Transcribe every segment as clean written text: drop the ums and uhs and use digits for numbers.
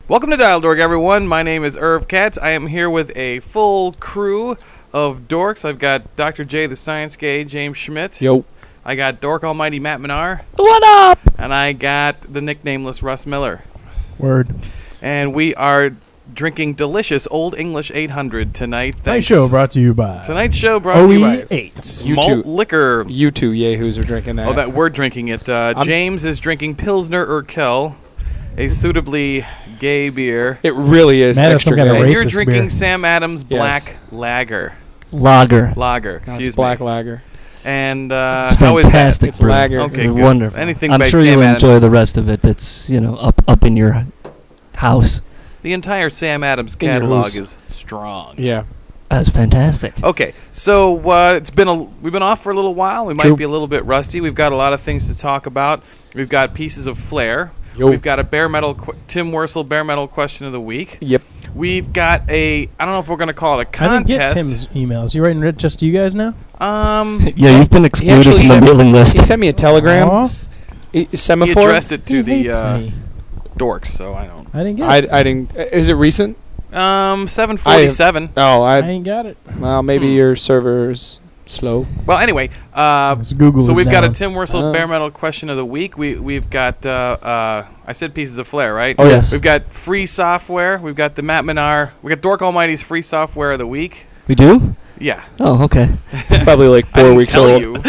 Welcome to Dial Dork, everyone. My name is Irv Katz. I am here with a full crew of dorks. I've got Dr. J, the Science Gay, James Schmidt. Yo. I got Dork Almighty Matt Menard. What up? And I got the nicknameless Russ Miller. Word. And we are drinking delicious Old English 800 tonight. Tonight's show brought to you by Tonight's show brought to you by OE8. You malt two. liquor. You two yahoos are drinking that. Oh, that we're drinking it. James is drinking Pilsner Urquell, a suitably gay beer. It really is Matt has extra some kind of gay. And you're racist drinking beer. Sam Adams Yes. Black Lager. Lager. Lager, No, excuse it's black me. lager. And It's how is that? fantastic. It's brew. lager. Okay, It's good. wonderful. Anything I'm by sure Sam you'll Adams. enjoy the rest of it. That's up in your house. The entire Sam Adams In your catalog house. is strong. Yeah. That's fantastic. Okay, so we've been off for a little while. We might True. be a little bit rusty. We've got a lot of things to talk about. We've got pieces of flair. Yo. We've got a bare metal Tim Worsel bare metal question of the week. Yep. We've got I don't know if we're going to call it a I didn't contest. get Tim's emails. You writing it just to you guys now? Yeah, you've been excluded actually from the sent- mailing list. He sent me a telegram. Aw, He Semaphore. addressed it to he the hates me. dorks, so I don't. I didn't get it. I didn't. Is it recent? 747. Oh, I ain't got it. well, maybe your server's slow. Well, anyway, It's Google so is we've got a down. Tim Worsel Oh. bare metal question of the week. We've got I said pieces of flair, right? Oh, yes. We've got free software. We've got the Matt Menard. We got Dork Almighty's free software of the week. We do? Yeah. Oh, okay. Probably like I 4 didn't weeks tell old. you.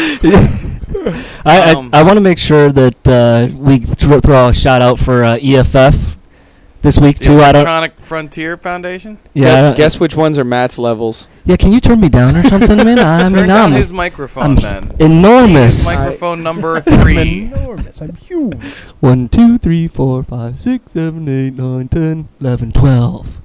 I want to make sure that we throw a shout out for EFF this week The too. I don't. Electronic Frontier Foundation. Yeah. I don't- Guess which ones are Matt's levels? Yeah. Can you turn me down or something, man? I Turn mean, down I'm his microphone I'm then. enormous. His microphone number I'm 3. enormous. I'm huge. 1, 2, 3, 4, 5, 6, 7, 8, 9, 10, 11, 12.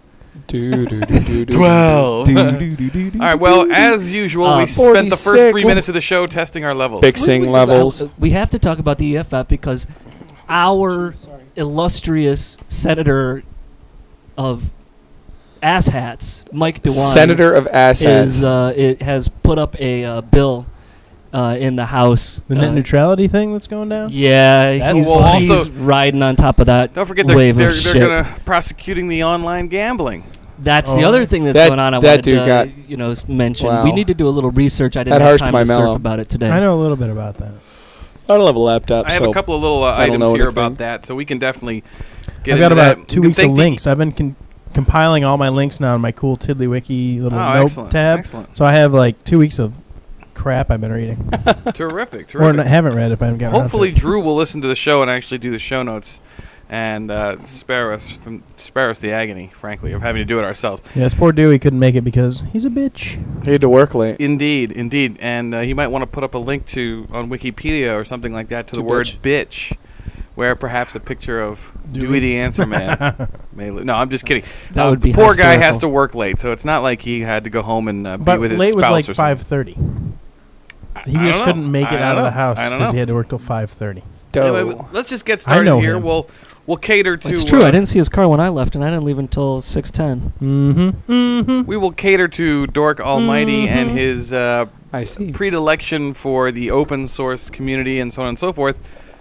12. All right. Well, as usual, we spent the first 3 46. minutes of the show testing our levels. Fixing levels. We have to talk about the EFF because our illustrious senator of asshats, Mike DeWine, Senator of asshats. it has put up a bill in the House. The net neutrality thing that's going down? Yeah, That's he's, Well, he's also- going on top of that. Don't forget wave they're of shit. going to prosecuting the online gambling. That's the Oh. other thing that's That- going on. I that wanted dude to got- mention. Wow. We need to do a little research. I didn't That have harshed time my to surf mellow. about it today. I know a little bit about that. I don't have a laptop, I have so a couple of little I don't items know here anything. about that, so we can definitely get I've got into about that. 2 You can weeks of thank the- links. I've been compiling all my links now in my cool TiddlyWiki little Oh, note excellent, tab. excellent. So I have like 2 weeks of crap I've been reading. Terrific, Or terrific. haven't read if I haven't gotten around to Hopefully, it. Drew will listen to the show and actually do the show notes and spare us the agony, frankly, of having to do it ourselves. Yes, poor Dewey couldn't make it because he's a bitch. he had to work late. Indeed, indeed, and he might want to put up a link to on Wikipedia or something like that to the To word "bitch," where perhaps a picture of Dewey the Answer Man may. No, I'm just kidding. That would the be poor guy has hysterical. to work late, so it's not like he had to go home and be But with his late was spouse like or something. 5:30. He I just don't couldn't know. make it I out of don't the know. house I don't because know. he had to work till 5:30. Anyway, let's just get started know here. him. We'll cater to. It's true. I didn't see his car when I left, and I didn't leave until 6:10. Mm-hmm. Mm-hmm. We will cater to Dork Almighty and his I see. predilection for the open source community and so on and so forth.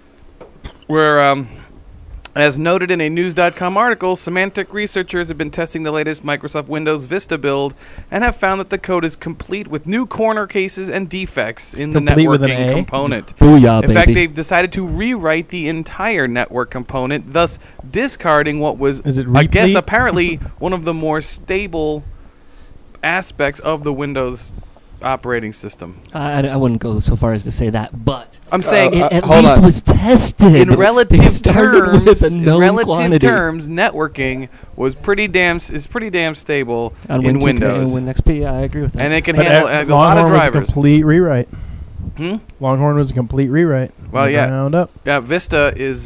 Where, as noted in a News.com article, Symantec researchers have been testing the latest Microsoft Windows Vista build and have found that the code is complete with new corner cases and defects in the Complete with an networking A? component. Booyah, In fact, baby. they've decided to rewrite the entire network component, thus discarding what was, Is it I guess, replete? apparently one of the more stable aspects of the Windows operating system. I wouldn't go so far as to say that, but I'm saying it at hold least on. was tested. in They relative started with a known quantity. networking was pretty damn stable On in Win2K Windows, and Win XP. I agree with that. and it can But handle a lot of Longhorn was a drivers. complete rewrite. Hmm? Longhorn was a complete rewrite. Well, yeah. Ground up. Yeah, Vista is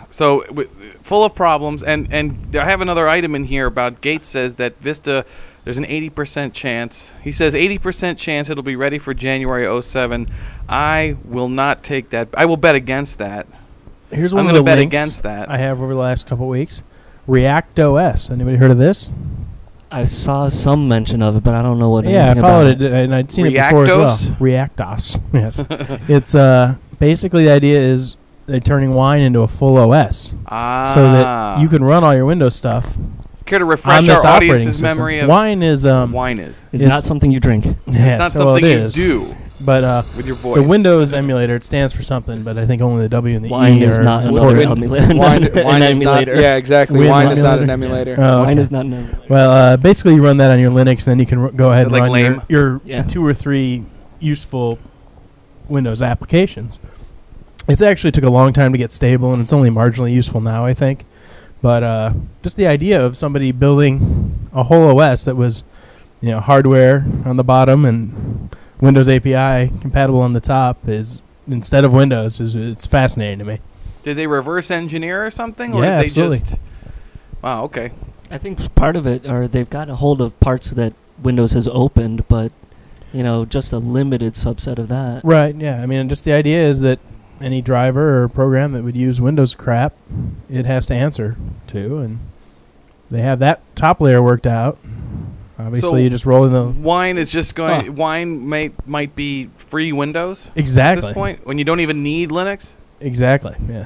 full of problems, and I have another item in here about Gates says that Vista, there's an 80% chance. He says 80% chance it'll be ready for January 07. I will not take that. I will bet against that. Here's I'm one of gonna the bet links against that. I have over the last couple weeks. React OS. Anybody heard of this? I saw some mention of it, but I don't know what. Yeah, I anything followed about it, and I'd seen it before as well. Reactos? Reactos. Yes. It's basically the idea is they're turning Wine into a full OS, Ah. so that you can run all your Windows stuff Care to on refresh this our operating audience's system. memory of Wine is wine is. It's Is- not something you drink. yeah, It's not so something it you is. do But with your voice. so Windows emulator, it stands for something, but I think only the W and the Wine E is are not important. another emulator. Wine an is not. emulator. Yeah, exactly. Win Wine is not an emulator? emulator. Oh, Wine okay. is not an emulator. Well, basically, you run that on your Linux, and then you can go ahead and Like run lame? your Yeah. 2 or 3 useful Windows applications. It actually took a long time to get stable, and it's only marginally useful now, I think. But just the idea of somebody building a whole OS that was, hardware on the bottom and Windows API compatible on the top is instead of Windows it's fascinating to me. Did they reverse engineer or something? Or Yeah, did they absolutely. just... Wow, okay. I think part of it, or they've got a hold of parts that Windows has opened, but just a limited subset of that. Right, yeah. I mean, just the idea is that any driver or program that would use Windows crap, it has to answer to, and they have that top layer worked out. Obviously, So you just roll in the... Wine is just going... Wine might be free Windows Exactly. at this point, when you don't even need Linux? Exactly, yes.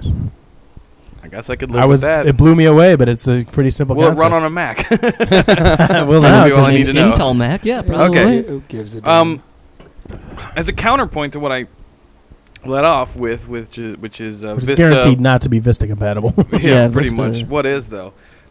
I guess I could live with that. It blew me away, but it's a pretty simple Will it concept. run on a Mac? Well, That's now, all I 'cause need to know. Intel Mac, yeah, probably. Okay. Who gives a damn? As a counterpoint to what I let off with which is which is Vista. guaranteed not to be Vista compatible. yeah, Yeah, pretty Vista. much. What is though?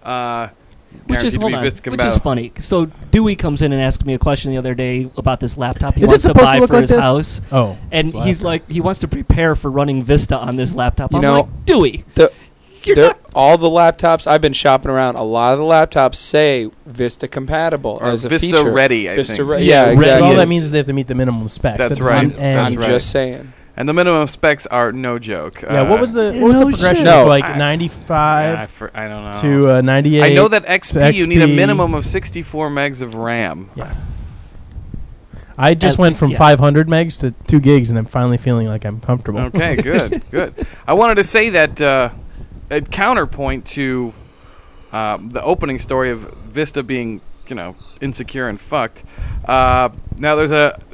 Which Guaranteed is to hold be on, Vista which is compatible. funny. So Dewey comes in and asks me a question the other day about this laptop he Is it wants to supposed buy to look for like his this? house, Oh. and it's he's laptop. like, he wants to prepare for running Vista on this laptop. You I'm know, like, Dewey, the- you're They're- not. all the laptops I've been shopping around, a lot of the laptops say Vista compatible Or as a Vista feature. ready, I Vista think. ready. Yeah, Yeah, ready. exactly. All that means is they have to meet the minimum specs. That's That doesn't right. mean anything. That's I'm just saying. And the minimum specs are no joke. Yeah, what was the No progression? shit. No. Like I- 95 I don't know. to 98? I know that XP, you need a XP. minimum of 64 megs of RAM. Yeah. I just At went least- from yeah. 500 megs to 2 gigs, and I'm finally feeling like I'm comfortable. Okay, good, good. I wanted to say that a counterpoint to the opening story of Vista being, insecure and fucked. Now there's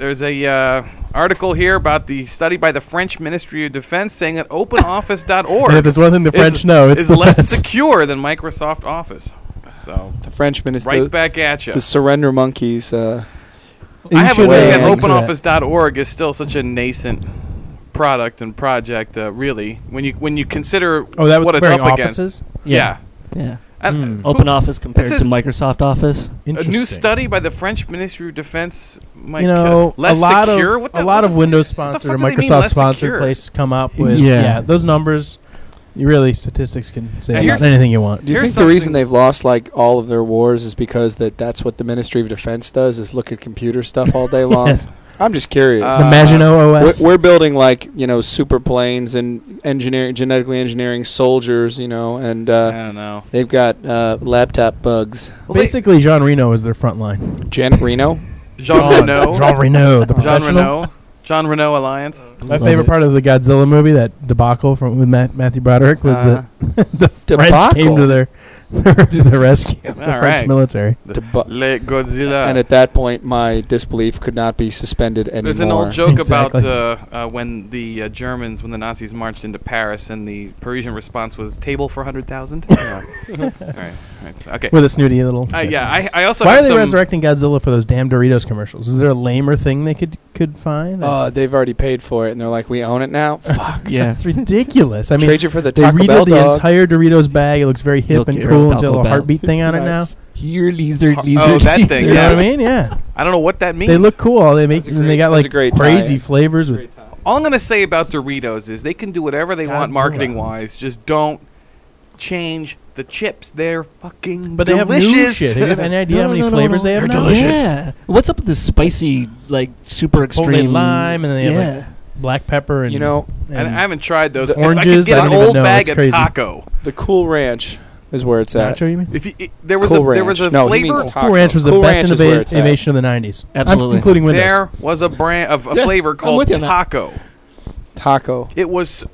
a article here about the study by the French Ministry of Defense saying that OpenOffice.org And if there's one thing the French know, it's is the less best. secure than Microsoft Office. So The Frenchman is right back at you. the surrender monkeys. I You have a should, feeling that look into that. OpenOffice.org is still such a nascent product and project. Really, when you consider Oh, that was what it's comparing up offices? against. Yeah. Yeah. And Hmm. Open Office compared to says- Microsoft Office. a Interesting. new study by the French Ministry of Defense might a less lot secure. of What a the- lot what of the- Windows what the sponsored or fuck do they mean Microsoft less sponsored secure? places come up with Yeah. those numbers. You really statistics can say And about here's- anything you want. Do you Here's think the reason something- they've lost like all of their wars is because that's what the Ministry of Defense does is look at computer stuff all day long? Yes. I'm just curious. The Maginot we're, OS. we're building like super planes and genetically engineering soldiers, and I don't know. they've got laptop bugs. Well, Basically, Jean Reno is their front line. Janet Reno. Jean Reno, Jean Reno, the Jean professional. Reno, John Reno Alliance. My Love favorite it. part of the Godzilla movie, that debacle with Matthew Broderick, was that the French came to their rescue. the All French right. military. Le Godzilla. And at that point, my disbelief could not be suspended anymore. There's an old joke Exactly. about when the Germans, when the Nazis marched into Paris, and the Parisian response was "table for 100,000." All right. Okay. With a snooty little. Yeah, I also Why have are they some, resurrecting Godzilla for those damn Doritos commercials? Is there a lamer thing they could find? They've already paid for it, and they're like, "We own it now." Fuck. Yeah. That's ridiculous. I mean, Trade you for the they Taco Bell redid the dog. entire Doritos bag. It looks very hip Look and here, cool Taco until a little Bell. heartbeat thing on it now. Nice. Here, lizard, Oh, lizard. that lizard. thing, You know yeah. what I mean? Yeah. I don't know what that means. They look cool. They make That's a and they great- got that's a like great crazy tie-in. flavors with All I'm gonna say about Doritos is they can do whatever they want Godzilla. marketing wise. Just don't change the chips. They're fucking But they have new delicious. shit. Do you have any idea how many No. flavors they have They're now? delicious. Yeah. What's up with this spicy, like super extreme lime, and then they have yeah. like black pepper and You know, And I haven't tried those. The If I could oranges, get I an don't even old know. bag It's of crazy. taco. the Cool Ranch is where it's at. nacho. You mean? If you, there was Cool there was a Ranch. No, he flavor. means taco. Cool Ranch was the Cool best Ranch is where it's at. innovation of the '90s. Absolutely. Including Windows. There was a brand of a Yeah, flavor I'm called with you on that. taco. Taco. It was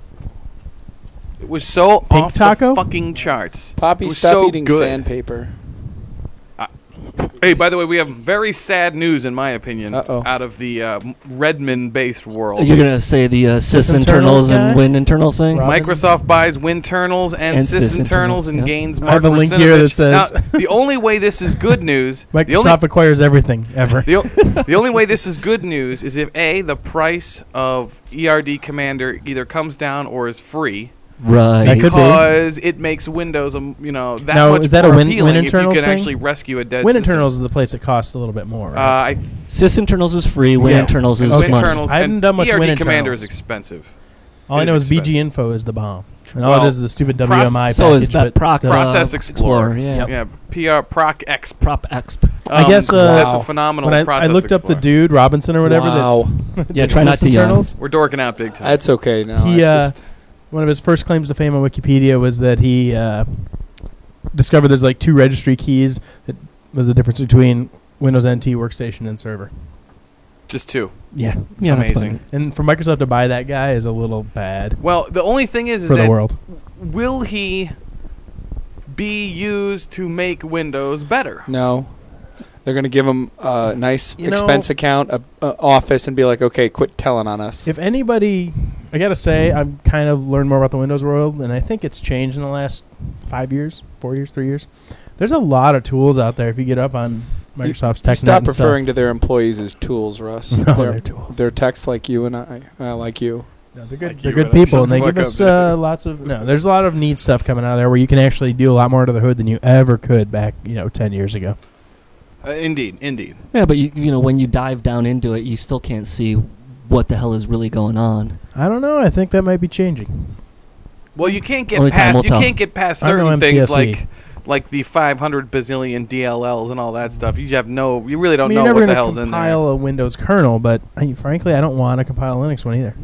so Pink off taco? the fucking charts. It Poppy, was stop so eating good. sandpaper. Hey, by the way, we have very sad news, in my opinion, Uh-oh. out of the Redmond-based world. You're gonna say the sysinternals Sysinternals guy? and windinternals thing? Rob- Microsoft buys winternals and And sysinternals sysinternals, and yeah. gains I Mark have a link here that says- Now, the only way this is good news... Microsoft acquires everything ever. The only way this is good news is if A, the price of ERD Commander either comes down or is free, Right. That could be. because it makes Windows, that Now, much is that more a Win appealing if you internals can thing? actually rescue a dead Win system. internals is the place that costs a little bit more. Right? Sysinternals is free. Yeah. Windinternals is Okay. money. Winternals I haven't and done much ERD Win Commander internals. is expensive. all I it know is is BG expensive. Info is the bomb, and all Well, it is a stupid Proc- WMI So is package. that but Proc still. Process Explorer. Yeah. Yeah, PR Proc X. Prop X. I guess, that's a Wow. phenomenal when I process. looked up the Explorer. dude Robinson or whatever. Wow. That Yeah, did try not to yawn. Sysinternals. We're dorking out big time. That's okay now. He, That's just- One of his first claims to fame on Wikipedia was that he discovered there's like 2 registry keys. That was the difference between Windows NT workstation and server. Just two. Yeah, Yeah, that's Amazing. fine. and for Microsoft to buy that guy is a little bad Well, the only thing is for the that world. will he be used to make Windows better? No. They're going to give him a nice You know- expense account, a office, and be like, okay, quit telling on us. If anybody, I gotta say, I've kind of learned more about the Windows world, and I think it's changed in the last 5 years, 4 years, 3 years. There's a lot of tools out there if you get up on Microsoft's You TechNet stop and referring stuff. to their employees as tools, Russ. No, they're tools. They're techs like you and I like you. No, they're good. Like They're you good and I. people, and they Shut the give fuck us up, lots of. No, there's a lot of neat stuff coming out of there where you can actually do a lot more to the hood than you ever could back, 10 years ago. Indeed. Yeah, but you know when you dive down into it, you still can't see what the hell is really going on. I don't know. I think that might be changing. Well, you can't get Only time past. will You tell. can't get past I know certain things MCSE. like the 500 bazillion DLLs and all that stuff. You have no. You really don't I mean, know you're what never the going hell's to in there. compile a Windows kernel, but frankly, I don't want to compile a Linux one either.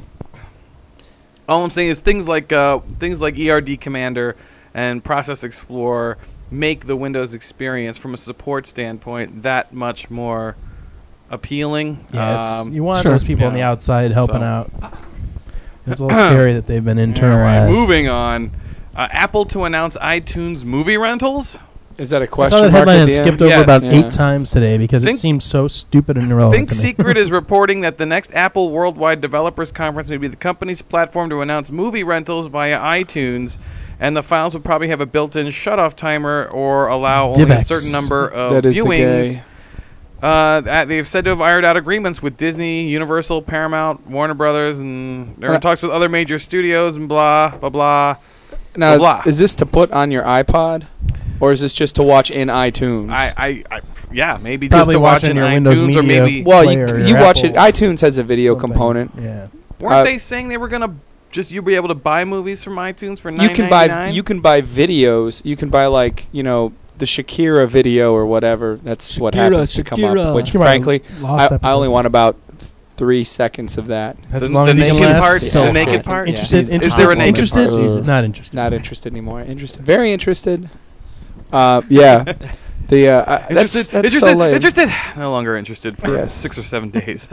All I'm saying is things like ERD Commander and Process Explorer make the Windows experience from a support standpoint that much more appealing. Yeah, you want Sure. those people on the Yeah. outside helping So- out. It's a little scary that they've been All right, internalized. moving on. Apple to announce iTunes movie rentals. Is that a I question saw that mark headline at and the skipped end? over Yes. about Yeah. 8 times today because Think- it seems so stupid and irrelevant Think to me. Secret is reporting that the next Apple Worldwide Developers Conference may be the company's platform to announce movie rentals via iTunes, and the files would probably have a built-in shut-off timer or allow only a DivX. certain number of That is the viewings. They've said to have ironed out agreements with Disney, Universal, Paramount, Warner Brothers, and they're in talks with other major studios and blah, blah, blah. Now, Blah. is this to put on your iPod, or is this just to watch in iTunes? Yeah, maybe Probably just to watch watching in your iTunes Windows or Media maybe... well, player you or watch it. Apple iTunes has a video something. component. Yeah. Weren't they saying they were going to just you be able to buy movies from iTunes for $9.99? You can buy videos. You can buy the Shakira video or whatever. That's what Shakira, happens to come Shakira. up. Which, You can buy frankly, Lost I only episode. want about 3 seconds of that. That's The- as long the as you can naked last. part? So The naked hot. part? Interested? Yeah. Interested? Is there a naked interested? part? Not interested. Not interested anymore. Interested. Very interested. Yeah. That's Interested, so lame. interested. No longer interested for Yes. 6 or 7 days.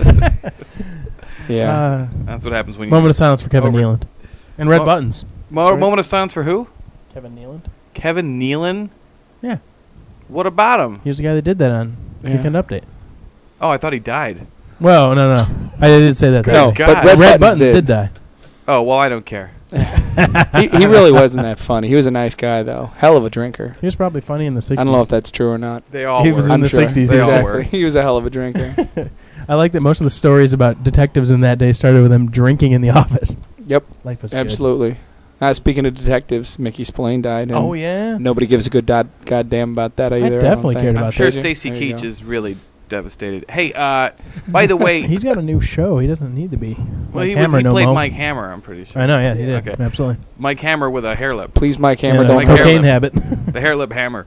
Yeah. That's what happens when you... Moment of silence for Kevin Over. Nealon. And Red Oh. Buttons. Moment of silence for who? Kevin Nealon? Kevin Nealon? Yeah. What about him? He was the guy that did that on Yeah. Weekend Update. Oh, I thought he died. Well, no. I didn't say that. No, Good but God. Red, Red Buttons Buttons did die. Oh, well, I don't care. he really wasn't that funny. He was a nice guy, though. Hell of a drinker. He was probably funny in the 60s. I don't know if that's true or not. They all He were. was in I'm the sure. 60s, They he all was were. He was a hell of a drinker. I like that most of the stories about detectives in that day started with them drinking in the office. Yep, Life was good. absolutely. Speaking of detectives, Mickey Spillane died. And Oh, yeah. nobody gives a good goddamn about that either. definitely don't cared think. about I'm sure that. Stacy There you Keach go. is really devastated. Hey, by the way... He's got a new show. He doesn't need to be. well, Mike he Hammer, no played mo. Mike Hammer, I'm pretty sure. I know, yeah, he did. Okay. Absolutely. Mike Hammer with a hair lip. Please, Mike Hammer, And a don't Mike hurt cocaine Hammer. habit. The hair lip hammer.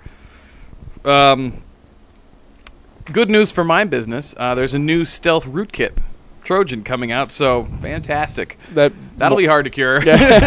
Good news for my business. There's a new stealth rootkit, Trojan, coming out. So fantastic. That'll be hard to cure.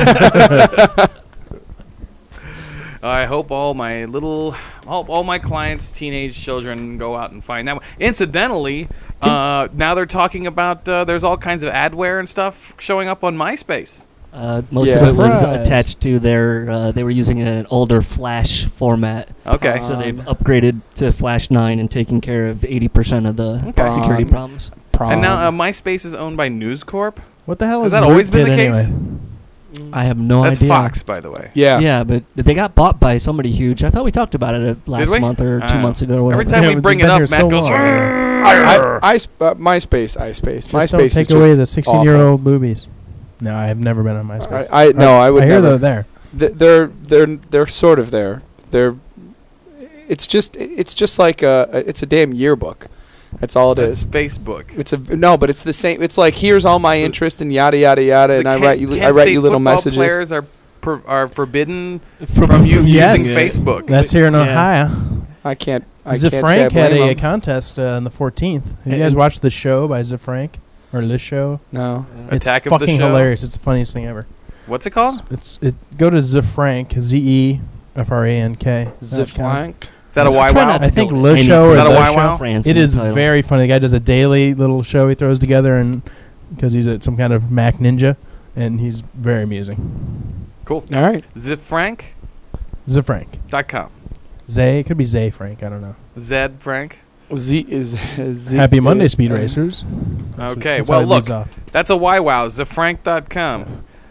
I hope all my clients' teenage children go out and find that one. Incidentally, now they're talking about there's all kinds of adware and stuff showing up on MySpace. Most Yeah. of it was Surprise. attached to their. They were using an older Flash format, Okay. so they've upgraded to Flash 9 and taken care of 80% of the Okay. security Prawn. problems. And now MySpace is owned by News Corp. What the hell Has is that always been Rootkit the case? anyway? I have no That's idea. Fox, by the way. yeah. Yeah, but they got bought by somebody huge. I thought we talked about it last we? month or 2 Uh, months ago or whatever. Every time Yeah, we but bring they've it been up, here Matt so goes. long. MySpace. MySpace. Just MySpace don't is take just away the 16-year-old boobies. No, I have never been on MySpace. I would I hear never. they're there. They're sort of there. It's just like it's a damn yearbook. That's all it That's is. Facebook. It's but it's the same. It's like here's all my interest and yada yada yada, and I write you little football messages. Players are forbidden from you Yes. using Facebook. That's here in Yeah. Ohio. I can't. Zip can't Frank say I had blame a 'em. contest on the 14th. Have you And- guys watched the show by Zip Frank? Or this show? No. It's Attack of the fucking Show? hilarious. It's the funniest thing ever. What's it called? Go to Zefrank, ZEFRANK. Zip Frank. Is that a Try YWOW? not to I think go Le any- Show or Is that a The YWOW? Show. France It in the is title. very funny. The guy does a daily little show he throws together, and because he's some kind of Mac ninja, and he's very amusing. Cool. All right. Zipfrank.com. Zefrank. Zay. It could be Zay Frank. I don't know. Zed Frank. Z is Z. Happy Monday, Speed Racers. That's Okay, that's well, how it leads look. off. That's a YWOW. Zipfrank.com.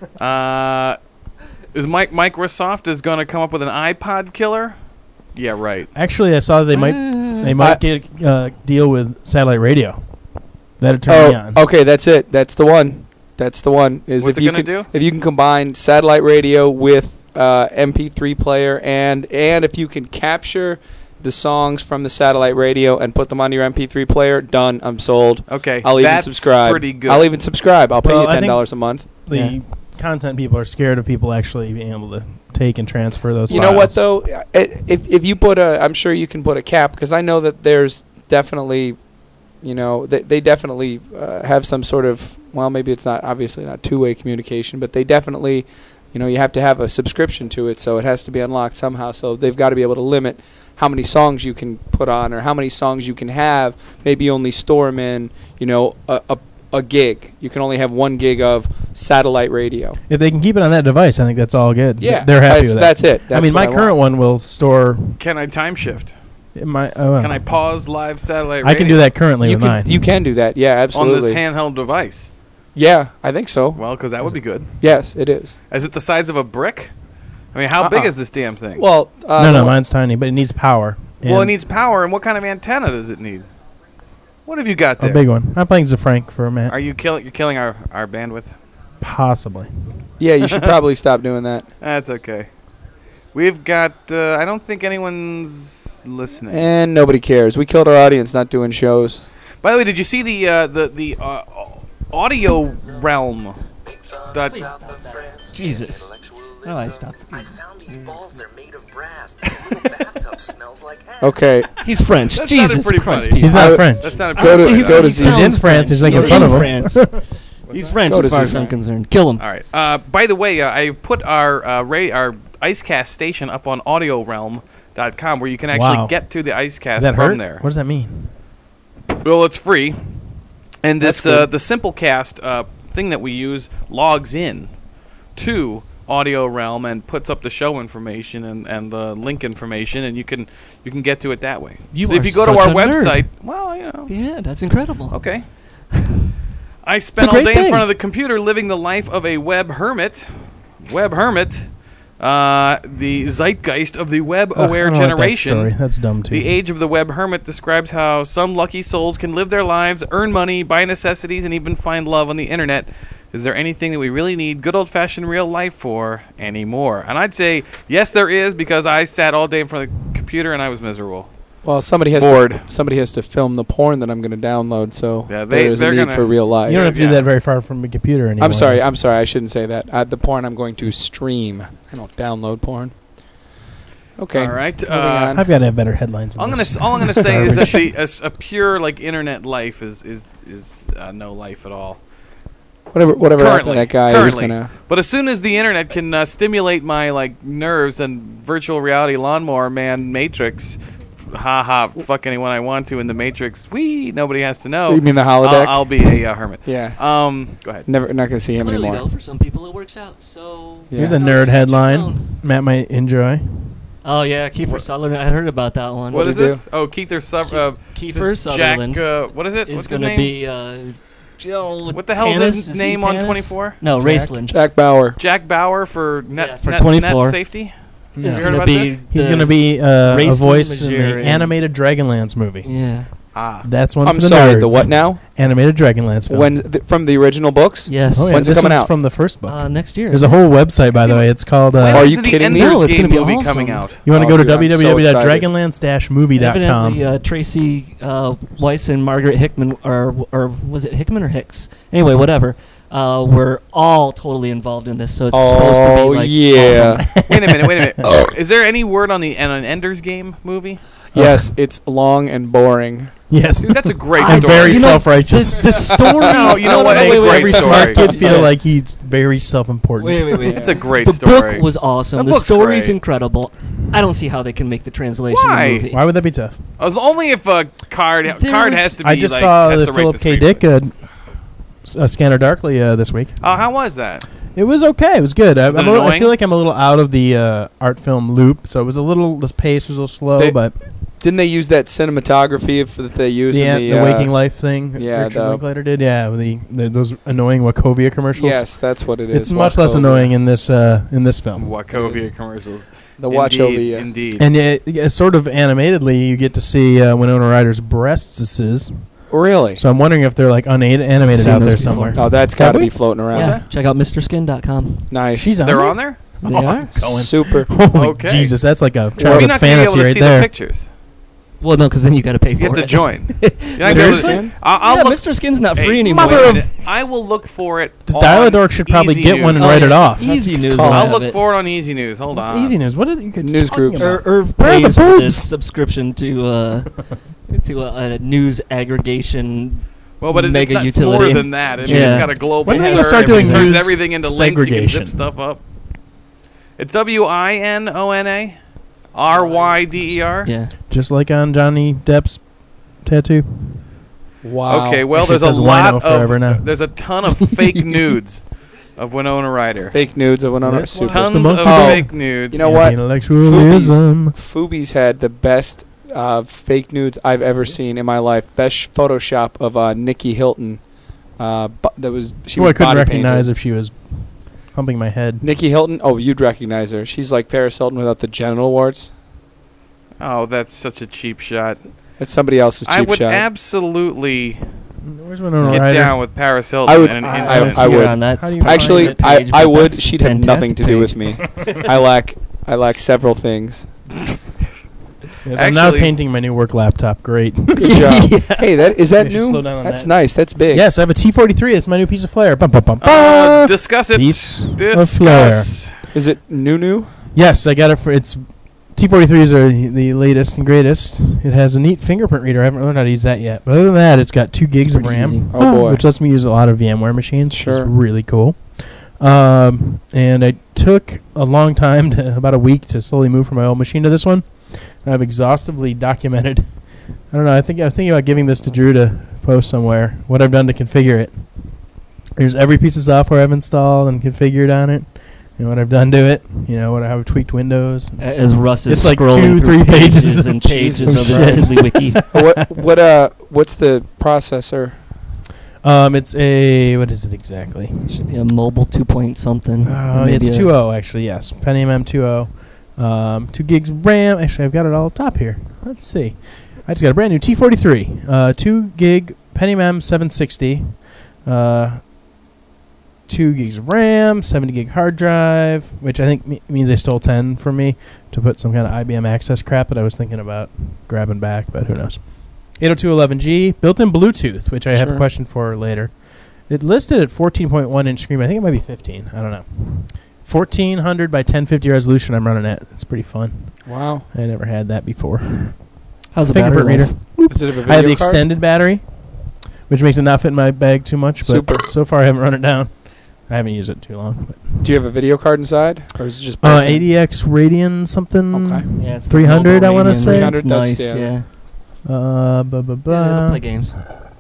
Is Microsoft is going to come up with an iPod killer? Yeah, right. Actually, I saw they might I- get a deal with satellite radio. That'd turn me on. Okay, that's it. That's the one. That's the one. Is What's if it you gonna can, do? If you can combine satellite radio with MP3 player, and if you can capture the songs from the satellite radio and put them on your MP3 player, done. I'm sold. Okay, I'll even that's subscribe. pretty good. I'll even subscribe. I'll pay Well, you I think $10 a month. The Yeah. content people are scared of people actually being able to take and transfer those You files. know what though? If you put I'm sure you can put a cap, because I know that there's definitely, they definitely have some sort of, well, maybe it's not obviously not two-way communication, but they definitely, you have to have a subscription to it, so it has to be unlocked somehow. So they've got to be able to limit how many songs you can put on or how many songs you can have. Maybe only store them in, a gig. You can only have 1 gig of satellite radio. If they can keep it on that device, I think that's all good. Yeah, They're happy with that. That's it. That's I mean, what my I current want. one will store Can I time shift? Can Can I pause live satellite radio? I can do that currently You with can mine. you can do that. Yeah, on absolutely. this handheld device. Yeah, I think so. Well, because that would be good. Yes, it is. Is it the size of a brick? I mean, how big is this damn thing? Well, no, mine's tiny, but it needs power. Well, it And needs power, and what kind of antenna does it need? What have you got a there? big one. I'm playing Zefrank for a minute. Are you killing? You're killing our bandwidth. Possibly. Yeah, you should probably stop doing that. That's okay. We've got. I don't think anyone's listening. And nobody cares. We killed our audience not doing shows. By the way, did you see the audio realm? Jesus. Oh, I stopped. I found these balls. They're made of brass. This little bathtub smells like ash. Okay. He's French. That sounded Jesus pretty Christ. funny. people. He's not I- French. That's not a Go to- pretty go to funny. Z- He's in sounds France. He's making He's fun in of him. France. He's French Go to as far as Zefrank. I'm concerned. Kill him. All right. By the way, I put our our IceCast station up on AudioRealm.com, where you can actually Wow. get to the IceCast That from hurt? there. What does that mean? Well, it's free, and this That's good. the Simplecast thing that we use logs in to Audio Realm and puts up the show information and the link information, and you can get to it that way. You so if are you go to such our a nerd. website, well, you know, Yeah, that's incredible. okay. I spent a all great day in thing. front of the computer living the life of a web hermit. Web hermit, the zeitgeist of the Ugh, I web-aware don't like that generation. story. That's dumb too. The age of the web hermit describes how some lucky souls can live their lives, earn money, buy necessities, and even find love on the internet. Is there anything that we really need good old-fashioned real life for anymore? And I'd say, yes, there is, because I sat all day in front of the computer and I was miserable. Well, somebody has to film the porn that I'm going to download, so Yeah, there's a they're need gonna- for real life. You don't have to Yeah. do that very far from a computer anymore. I'm sorry. I shouldn't say that. The porn I'm going to stream. I don't download porn. Okay. All right. Moving on. I've got to have better headlines. Than All I'm this. gonna say is that Garbage. a pure like internet life is no life at all. Whatever happened to Currently, that guy who's gonna. But as soon as the internet can stimulate my like nerves and virtual reality lawnmower man matrix fuck anyone I want to in the Matrix. Nobody has to know. You mean the holodeck? I'll be a hermit. Yeah. Go ahead. Never, not gonna see him Clearly, anymore. though, for some people it works out. So Yeah. Here's a How nerd to headline. own. Matt might enjoy. Oh yeah, Kiefer Sutherland. I heard about that one. What did is he this? Oh, Kiefer Kiefer Sutherland Jack. What is it? is What's his going to name? be. What the hell is his name on 24? No, Raceland. Jack Bauer. Jack Bauer for net for net 24. safety. Is You heard gonna about be this? He's the- going to be a Raceland voice in Major the in- animated Dragonlance movie. Yeah. That's one I'm for the sorry. nerds. The what now? Animated Dragonlance film. When from the original books? Yes. Oh yeah, When's it this coming one's out? from the first book. Next year. There's a whole website, by the way. It's called. When Are is you the kidding me? Ender's No, it's Game gonna be movie awesome. coming out? You want to go to dude, I'm so excited. www.dragonlance-movie.com. Evidently, Tracy Weiss and Margaret Hickman, or was it Hickman or Hicks? Anyway, whatever. Were all totally involved in this, so it's supposed to Oh be like yeah. awesome. Wait a minute. Is there any word on an Ender's Game movie? Yes, it's long and boring. Yes. Dude, that's a great I'm story. very You know, self-righteous. The story. No, you know what? It It's makes a great every story. smart kid feel Yeah. like he's very self-important. Wait. It's a great The story. book was awesome. That The book's story's great. incredible. I don't see how they can make the translation Why? of the movie. Why would that be tough? It was only if a card has to be. I just like, saw has the to write Philip K. screenplay. Dick Scanner Darkly this week. Oh, how was that? It was okay. It was good. Was it I annoying? feel like I'm a little out of the art film loop, so it was a little. The pace was a little slow, They- but Didn't they use that cinematography that they used the, in the Waking Life thing, yeah, Richard the- Linklater did, yeah, those annoying Wachovia commercials. Yes, that's what it is. It's much less Wachovia. annoying in this film. Wachovia commercials. The Indeed, Wachovia. Indeed. And sort of animatedly, you get to see Winona Ryder's breasts. Really? So I'm wondering if they're like animated Seen out those there before. somewhere. Oh, that's got to be floating around. Yeah, check out MrSkin.com. Nice. She's on They're there? on there? They Oh, are. going. Super. Holy Okay. Jesus, that's like a Well, childhood you're not going to be fantasy able to right see there. the pictures. Well, no, because then you got to pay for You have it. to join. You're not gonna be able to- Seriously? I'll yeah, look. Mr. Skin's not Hey, free anymore. mother wait a of- minute. I will look for it. This on Dial-A-Dork should probably Easy get News. one and Oh, write yeah. it off. Easy News. called. will I'll have look it. for it on Easy News. Hold It's on. easy news. What is it? You could News talking groups. about? Irv Where are the pays for this boobs? subscription to a news aggregation. Well, but Mega it's utility. more than that. I mean, Yeah. it's got a global When are they serve. gonna start doing It turns news everything into links. You can segregation? zip stuff up. It's WINONA RYDER. Yeah. Just like on Johnny Depp's tattoo. Wow. Okay, well, Actually, it there's a says Wino lot forever of now. there's a ton of fake nudes of Winona Ryder. Fake nudes of Winona. That's Super. Tons the of monkey fake dance. nudes. You know what? Intellectualism. Fubi's had the best fake nudes I've ever seen in my life. Best Photoshop of Nikki Hilton. That was she Who was I couldn't body recognize painted. if she was pumping my head. Nikki Hilton. Oh, you'd recognize her. She's like Paris Hilton without the genital warts. Oh, that's such a cheap shot. That's somebody else's cheap I would shot. absolutely Where's Winona get Ryder? down with Paris Hilton I would- in an I- instant. I would. On that How do you Actually, private page, I but would. that's She'd have nothing to do with fantastic me. I lack several things. Yes, I'm now Actually- tainting my new work laptop. Great. Good job. Hey, is that I should new? slow down on That's that. nice. That's big. Yes, I have a T43. It's my new piece of flair. Bum, bum, bum, bum. Discuss it. Piece of Discuss. Is it new? Yes, I got it for it's. T43s are the latest and greatest. It has a neat fingerprint reader. I haven't learned how to use that yet. But other than that, it's got 2 gigs of pretty RAM. easy. Oh, boy. Which lets me use a lot of VMware machines. Which is Sure. really cool. And I took a long time, about a week, to slowly move from my old machine to this one. And I've exhaustively documented. I don't know. I'm thinking about giving this to Drew to post somewhere. What I've done to configure it. Here's every piece of software I've installed and configured on it. And what I've done to it. What I have tweaked Windows. As Russ is It's like scrolling 2-3 through pages and of pages Jesus of the Christ. Tiddly Wiki. What's the processor? It's a what is it exactly? Should be a mobile 2 point something. Maybe It's a- 2.0 actually. Yes, Pentium M2.0. 2 gigs RAM. Actually, I've got it all up top here. Let's see. I just got a brand new T43. 2 gig Pentium M 760. 2 gigs of RAM, 70 gig hard drive, which I think means they stole 10 from me to put some kind of IBM Access crap that I was thinking about grabbing back, but who knows. 802.11g, built-in Bluetooth, which I have a Sure. question for later. It listed at 14.1 inch screen. I think it might be 15. I don't know. 1400 by 1050 resolution. I'm running it. It's pretty fun. Wow. I never had that before. How's the battery Fingerprint life? reader. Is it a video I have the card? extended battery, which makes it not fit in my bag too much. But Super. so far I haven't run it down. I haven't used it too long. But. Do you have a video card inside, or is it just? ADX Radeon something. Okay. Yeah, it's the 300, I Noble wanna Radeon. say. 300, It's nice. that's- Yeah. Blah, blah, Yeah, blah. they'll play games.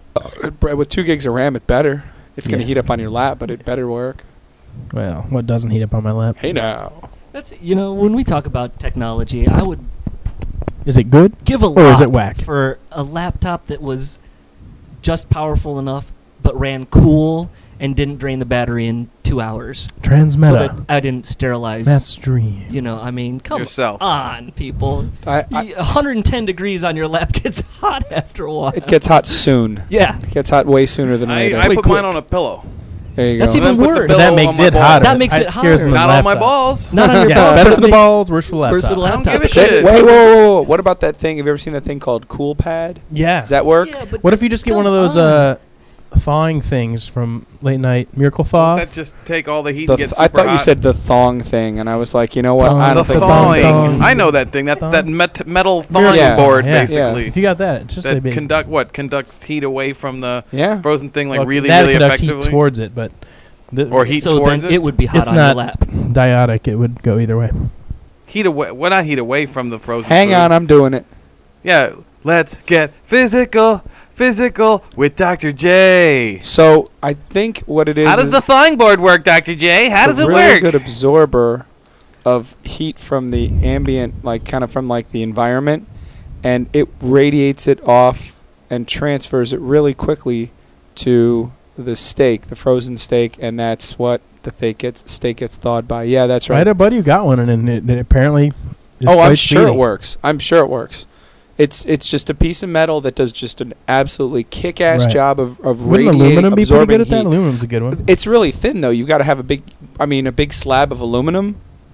With 2 gigs of RAM, it better. It's going to Yeah. heat up on your lap, but it better work. Well, what doesn't heat up on my lap? Hey now. That's when we talk about technology, I would Is it good? give a Or is lot it whack? for a laptop that was just powerful enough but ran cool and didn't drain the battery in 2 hours. So Transmeta. that I didn't sterilize. Matt's dream. Come Yourself. on, people. I- 110 degrees on your lap gets hot after a while. It gets hot soon. Yeah. It gets hot way sooner than later. I put quick. mine on a pillow. There you go. That's Then even put the worse. But pillow that makes on my it balls. hotter. That makes it scares hotter. me. Not on my balls. Not on your Yeah, balls. it's better but for the it balls, worse for the laptop. Worse for the I don't laptop. give a But shit. Wait, whoa. What about that thing? Have you ever seen that thing called Cool Pad? Yeah. Does that work? Yeah, but What if you just get one of come those on. thawing things from late night Miracle Thaw? That just take all the heat The and get super I thought you hot. said the thong thing, and I was like, you know what? Thong. I the don't think thawing. thong. I know that thing. That's Thong. that metal thawing Yeah. board, Yeah. basically. If you got that, it's just a That big. conducts heat away from the Yeah. frozen thing, like well, really, that really conducts effectively. heat towards it, but Or heat so towards then it. it would be hot It's on not- your lap. diotic. It would go either way. Heat away. Why not heat away from the frozen? Hang food? on, I'm doing it. Yeah, let's get physical with Dr. J. So I think what it is. How does is the thawing board work, Dr. J? How does a it really work? good absorber of heat from the ambient, like kind of from like the environment, and it radiates it off and transfers it really quickly to the steak, the frozen steak, and that's what the steak gets thawed by. Yeah, that's I right. had a buddy who got one, and it apparently. Is Oh, I'm quite sure speedy. it works. I'm sure it works. It's just a piece of metal that does just an absolutely kick-ass Right. job of Wouldn't radiating, aluminum be pretty absorbing good at that? heat. Aluminum's a good one. It's really thin though. You've got to have a big slab of aluminum.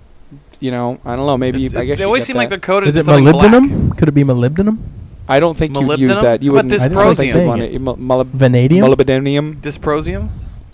I don't know. Maybe I guess they you always get seem like that. they're coated Is in it something black. molybdenum? Could it be molybdenum? I don't think you'd use Molybdenum? that. You How about wouldn't. I just like I don't think you'd saying want it. it. Vanadium? Molybdenum. Dysprosium?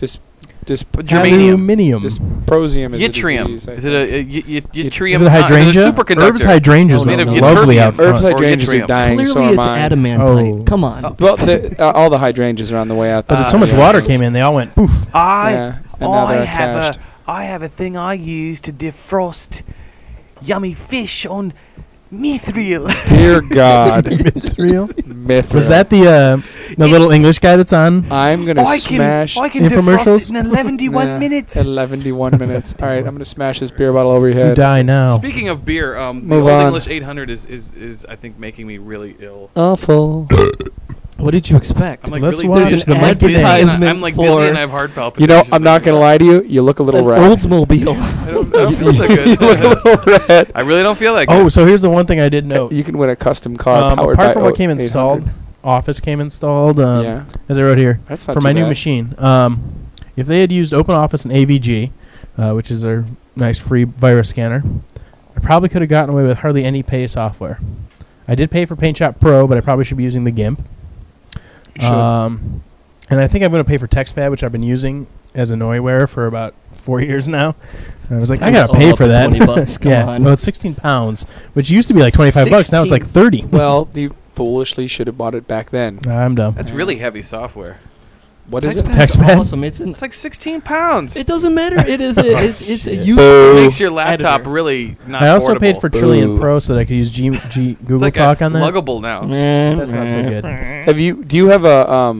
Germanium. Aluminium. Dysprosium is a Yttrium. disease, I Is think. it a yttrium? Is it hydrangea? It's a superconductor. Herbs hydrangeas Made are of lovely ytterbium. out front. Herbs Or hydrangeas are yttrium. dying. Clearly, So are it's mine. adamantite. Oh. Come on. Well, all the hydrangeas are on the way out. Because so much yeah. water came in, they all went poof. Yeah, and now they're cached. I have a thing I use to defrost yummy fish on mithril. Dear God, Mithril. Mithril. Was that the little English guy that's on? I'm gonna smash. I can defrost infomercials? it in 11 minutes. 11 minutes. All right, I'm gonna smash this beer bottle over your You head. die now. Speaking of beer, the Move Old on. English 800 is I think making me really ill. Awful. What did you expect? I'm like Let's really watch dizzy. the I'm like dizzy and advertisement I'm like dizzy for- and I have heart You palpitations. know, I'm not gonna lie to you. You look a little An red. Oldsmobile. I don't feel so good. You look a little red. I really don't feel that good. Oh, so here's the one thing I did note. You can win a custom car powered by Apart from what came 800. installed, Office came installed. Yeah, As I wrote here, that's not for too my new bad. machine. If they had used OpenOffice and AVG, which is their nice free virus scanner, I probably could have gotten away with hardly any pay software. I did pay for PaintShop Pro, but I probably should be using the GIMP. You should. And I think I'm going to pay for TextPad, which I've been using as a Annoyware for about 4 years now. And I was like, I got to pay for that. $20. Come Yeah, on. well, it's £16, which used to be like $25. Now it's like 30. Well, you foolishly should have bought it back then. I'm dumb. That's really heavy software. What is it? TextPad's TextPad? awesome. It's It's like 16 pounds. It doesn't matter. It is. It's a It useful. makes your laptop editor. really not I also portable. paid for Trillion Boo. Pro so that I could use It's Google like Talk on that. luggable now. That's not so good. Do you have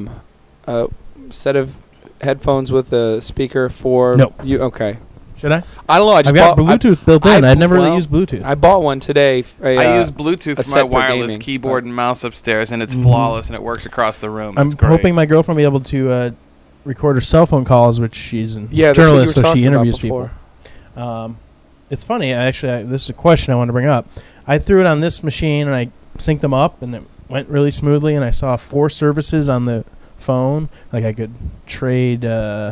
a set of headphones with a speaker for No. you? Okay. Should I? I don't know. I just I've got bought, Bluetooth built in. I'd never really well, used Bluetooth. I bought one today. I use Bluetooth a for my set for wireless gaming. keyboard and mouse upstairs, and it's Mhm. flawless, and it works across the room. I'm It's great. hoping my girlfriend will be able to record her cell phone calls, which she's a Yeah, that's what you journalist, were so she talking about interviews people. before. It's funny, actually. This is a question I want to bring up. I threw it on this machine and I synced them up, and it went really smoothly. And I saw 4 services on the phone. Like I could trade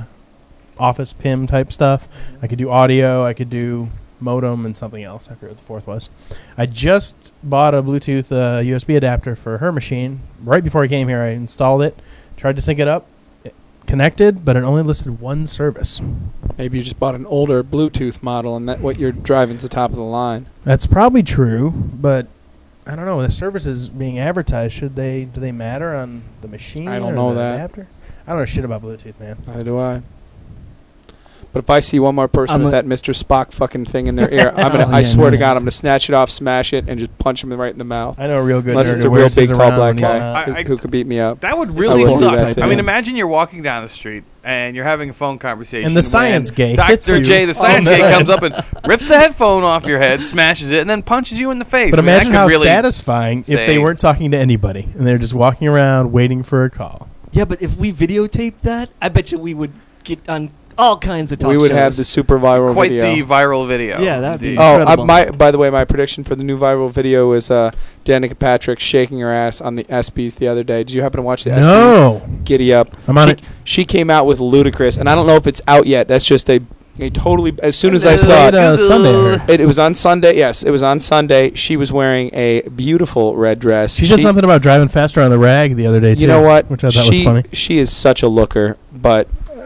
Office PIM type stuff. I could do audio. I could do modem and something else. I forget what the 4th was. I just bought a Bluetooth USB adapter for her machine. Right before I came here, I installed it, tried to sync it up. It connected, but it only listed 1 service. Maybe you just bought an older Bluetooth model, and that what you're driving's the top of the line. That's probably true, but I don't know. The services being advertised, do they matter on the machine? I don't or know the that. adapter? I don't know shit about Bluetooth, man. Neither do I. But if I see one more person I'm with a- that Mr. Spock fucking thing in their ear, I'm gonna. Oh, I yeah, swear to no. God, I'm gonna snatch it off, smash it, and just punch him right in the mouth. I know a real good Unless nerd it's a who real wears his big, tall, around black when he's guy not. who could beat me up. That would I really wouldn't do suck. that to I mean, him. imagine you're walking down the street and you're having a phone conversation. And the science gay hits Dr. you J, the science on the gay, head. comes up and rips the headphone off your head, smashes it, and then punches you in the face. But I mean, that imagine could how really satisfying if they say- weren't talking to anybody and they're just walking around waiting for a call. Yeah, but if we videotaped that, I bet you we would get on all kinds of talk We would shows. have the super viral quite video. the viral video. Yeah, that'd be- Indeed. Oh, Incredible. by the way, my prediction for the new viral video is Danica Patrick shaking her ass on the ESPYs the other day. Did you happen to watch the ESPYs? No. Giddy up. I'm on it. She came out with Ludacris, and I don't know if it's out yet. That's just a totally. As soon as I Hello. saw Played, it, Sunday. I heard. it was on Sunday. Yes, it was on Sunday. She was wearing a beautiful red dress. She said something about driving faster on the rag the other day too. You know what? Which I thought was funny. She is such a looker, but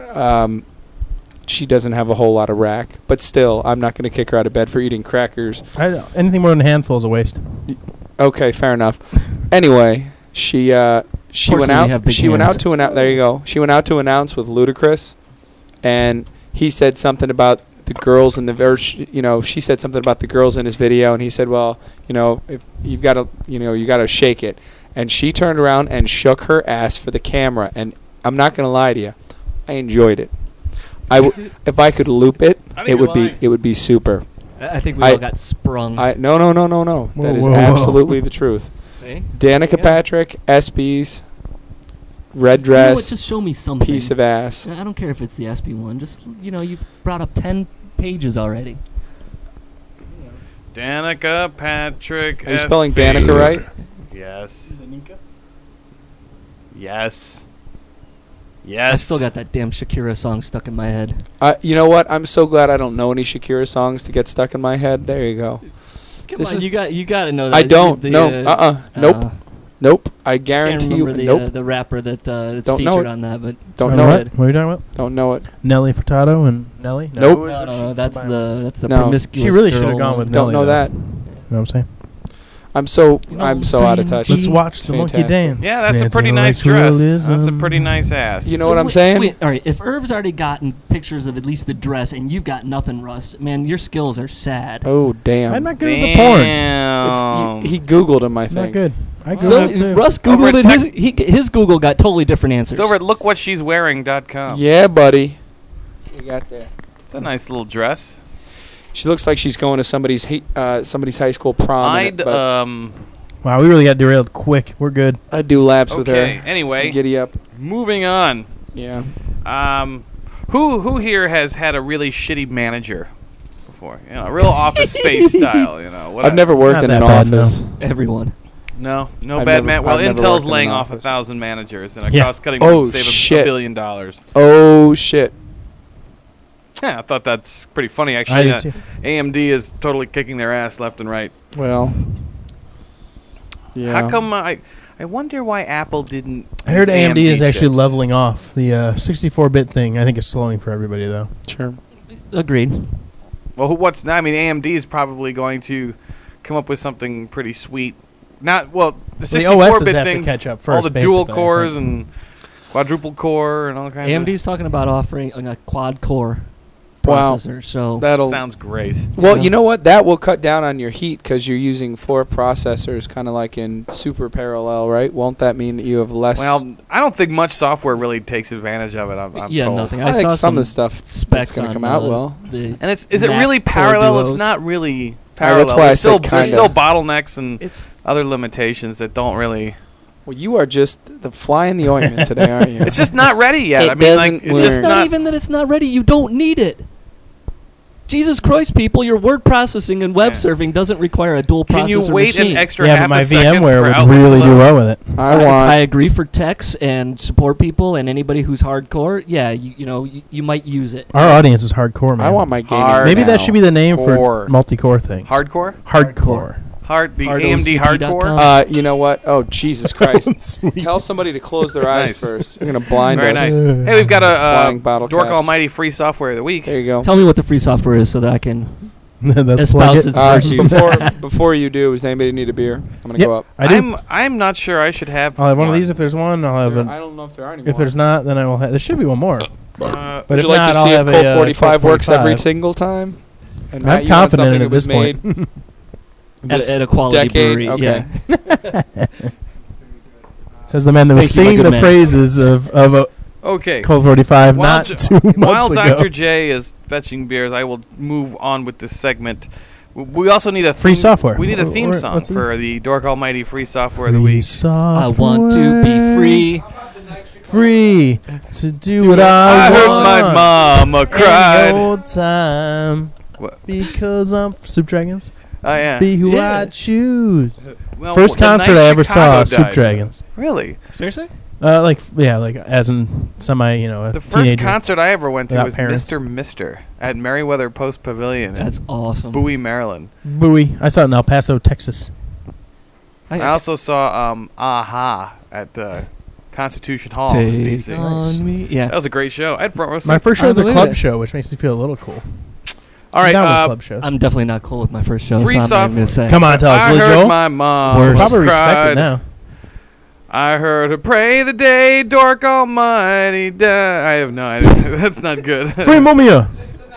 she doesn't have a whole lot of rack. But still, I'm not going to kick her out of bed for eating crackers. Anything more than a handful is a waste. Okay, fair enough. Anyway, she went Fortunately, we out. have big She went hands. out to announce. There you go. She went out to announce with Ludacris, and he said something about the girls in the she said something about the girls in his video, and he said, "Well, if you've got to, you got to shake it." And she turned around and shook her ass for the camera, and I'm not gonna lie to you, I enjoyed it. If I could loop it, I think it would you're be lying. it would be super. I think we I- all got sprung. No. Whoa, That is whoa, whoa. absolutely the truth. See? Danica Yeah. Patrick, ESPYs, red You know what, dress, just show me something. piece of ass. I don't care if it's the SB one. Just, you've brought up 10 pages already. Danica Patrick. Are you spelling SB. Danica right? Yes. Yes. Yes. I still got that damn Shakira song stuck in my head. You know what? I'm so glad I don't know any Shakira songs to get stuck in my head. There you go. Come This on, is- you got to know that. I don't. The, No. Nope. Nope. I Can't guarantee you. remember the Nope. the rapper that's Don't know featured it. on that, but Don't know what? it. What are you talking about? Don't know it. Nelly Furtado and Nelly? Nope. no, that's the No. promiscuous. She really girl should have gone one. with Don't Nelly. know though. that. You know what I'm saying? I'm so You know what I'm out of saying? touch. Let's Gee. watch the monkey Fantastic. dance. Yeah, that's a pretty nice dress. That's a pretty nice ass. You know what I'm Wait, saying? Wait, all right. If Irv's already gotten pictures of at least the dress, and you've got nothing, Russ, man, your skills are sad. Oh damn! I'm not good at the porn. Damn. He Googled him. I Not think. good. I So Googled it too. Russ Over Googled at it. His Google got totally different answers. It's over at lookwhatshe'swearing.com. Yeah, buddy. You got there. It's a nice little dress. She looks like she's going to somebody's high school prom. in it, I'd but Wow, we really got derailed quick. We're good. I'd do laps with okay. her. Anyway, Giddy up. moving on. Yeah. Who here has had a really shitty manager before? A real Office Space style. What I've never worked Not in that an bad, no. office. Everyone. No I've bad never- man. Well, I've never Intel's worked in laying an off office. 1,000 managers and a Yeah. cost-cutting Oh, move to save shit. $1 billion. Oh shit. Yeah, I thought that's pretty funny. I Actually, do too. AMD is totally kicking their ass left and right. Well. Yeah. How come I wonder why Apple didn't? I heard use AMD is actually chips. leveling off. The 64-bit thing, I think, is slowing for everybody, though. Sure. Agreed. Well, AMD is probably going to come up with something pretty sweet. The The 64-bit OSs have thing, to catch up all first. the dual basically, I cores think. and quadruple core and all kinds AMD's talking about offering a quad-core Wow. processor. So of That'll. sounds great. Well, Yeah. you know what? That will cut down on your heat because you're using 4 processors, kind of like in super parallel, right? Won't that mean that you have less? Well, I don't think much software really takes advantage of it. I'm yeah, told. nothing. I think saw some of the stuff specs going to on come out well. The And is it Mac really Core parallel? It's Duos. not really that's parallel. why I There's still said there's kinda. still bottlenecks and It's other limitations that don't really. Well, you are just the fly in the ointment today, aren't you? It's just not ready yet. It I mean, like doesn't it's work. just It's not even that it's not ready. You don't need it. Jesus Christ, people! Your word processing and web Yeah. serving doesn't require a dual processor Can you wait machine. an extra Yeah, half but my a second VMware for would Outlook really to do load? well with it. I want. I agree for techs and support people and anybody who's hardcore. Yeah, you might use it. Our audience is hardcore, man. I want my gaming. Hard Maybe now. that should be the name Core. for multi-core things. Hardcore, Hardcore. the HardOCD.com. AMD hardcore. You know what? Oh, Jesus Christ. Sweet. Tell somebody to close their eyes Nice. first. You're going to blind Very us. nice. Hey, we've got a Flying bottle Dork caps. Almighty free software of the week. There you go. Tell me what the free software is so that I can. Let's plug espouse it. its virtues. Before you do, does anybody need a beer? I'm gonna Yep, go up. I do. I'm not sure I should have. I'll have one of these if there's one. I'll have I a, don't know if there are any more. if there's not, then I will have. There should be one more. Would But if you like not, to I'll see if have Colt a 45 Colt works every 45. single time? And I'm Matt, you want confident something in it that at was this point. made At a this quality decade? brewery. Okay. Yeah. Says the man that was Thank you, my singing good the man. praises of Okay. Colt 45 While not J- 2 months While ago. Dr. J is fetching beers, I will move on with this segment. We also need a Free theme- software. We need a theme song What's it? for the Dork Almighty free software of the Free week. I want to be free. Free to do what I I heard want. my mama Any cried. old time. What? Because I'm Soup Dragons. Oh yeah. Be who Yeah. I choose. Well, First the concert night I ever Chicago saw, Soup died. Dragons. Really? Seriously? Like as in semi, a The first teenager. concert I ever went to Without was parents. Mr. Mister at Merriweather Post Pavilion That's in awesome. Bowie, Maryland. Bowie. I saw it in El Paso, Texas. I also saw Aha at Constitution Hall in Take DC. on me. Yeah. That was a great show. I had front row My seats. first show was a believe club it. show, which makes me feel a little cool. All I'm right, down with club shows. I'm definitely not cool with my first show, Free so I'm not even going to say. Come on, tell us, I Billy heard Joel. my mom Worse. Probably respect cried. it now. I heard her pray the day Dork Almighty died. I have no idea. That's not good. Free Mumia.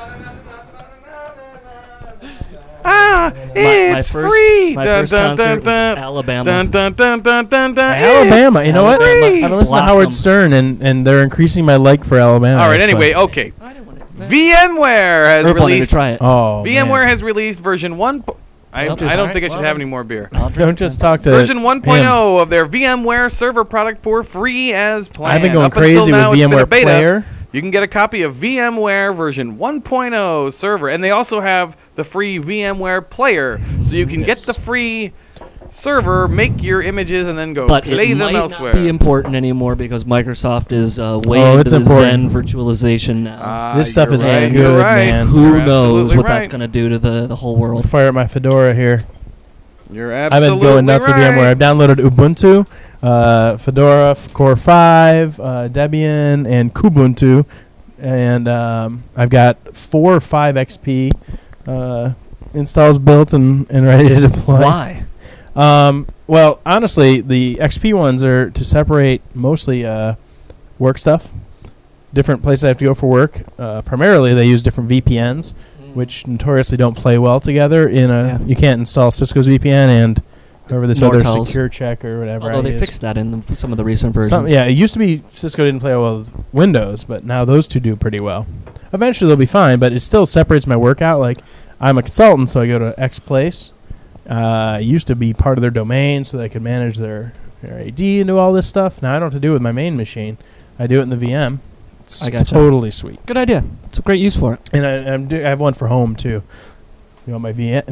Ah, it's first- free. My Dun, first dun, concert dun, was dun. Alabama. Dun, dun, dun, dun, dun, dun. Alabama. It's You know what? free. I've been listening to Blossom. Howard Stern, and they're increasing my like for Alabama. All right. It's Anyway, fun. okay. VMware has Irv wanted to released. try it. Oh, VMware man. has released version 1. I Well, don't think I should well, have any more beer. I'll drink Don't it just then. talk to Version 1.0 him. of their VMware server product for free as planned. I've been going Up until crazy with now, it's been a VMware beta. Player. You can get a copy of VMware version 1.0 server, and they also have the free VMware Player, so you can get the free server, make your images, and then go But play it them might elsewhere. not be important anymore because Microsoft is way Oh, into it's the important. Zen virtualization now. This stuff you're is right, good, you're right. man. Who You're knows absolutely what right. that's going to do to the whole world? Fire up my Fedora here. You're I've absolutely been going nuts right. with VMware. I've downloaded Ubuntu, Fedora, Core 5, Debian, and Kubuntu. And I've got 4 or 5 XP installs built and ready to deploy. Why? Well, honestly, the XP ones are to separate mostly work stuff. Different places I have to go for work. Primarily, they use different VPNs, which notoriously don't play well together. Yeah. You can't install Cisco's VPN and whatever this other Nortel's. secure check or whatever. Although I they use. fixed that in some of the recent versions. Yeah, it used to be Cisco didn't play well with Windows, but now those two do pretty well. Eventually they'll be fine, but it still separates my work out. Like, I'm a consultant, so I go to X Place. I used to be part of their domain so that I could manage their AD and do all this stuff. Now I don't have to do it with my main machine. I do it in the VM. It's I gotcha. totally sweet. Good idea. It's a great use for it. And I have one for home, too. You know, my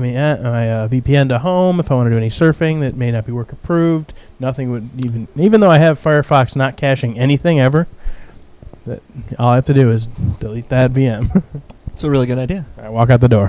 VPN to home if I want to do any surfing that may not be work approved. Nothing would even though I have Firefox not caching anything ever, that all I have to do is delete that VM. It's a really good idea. I walk out the door.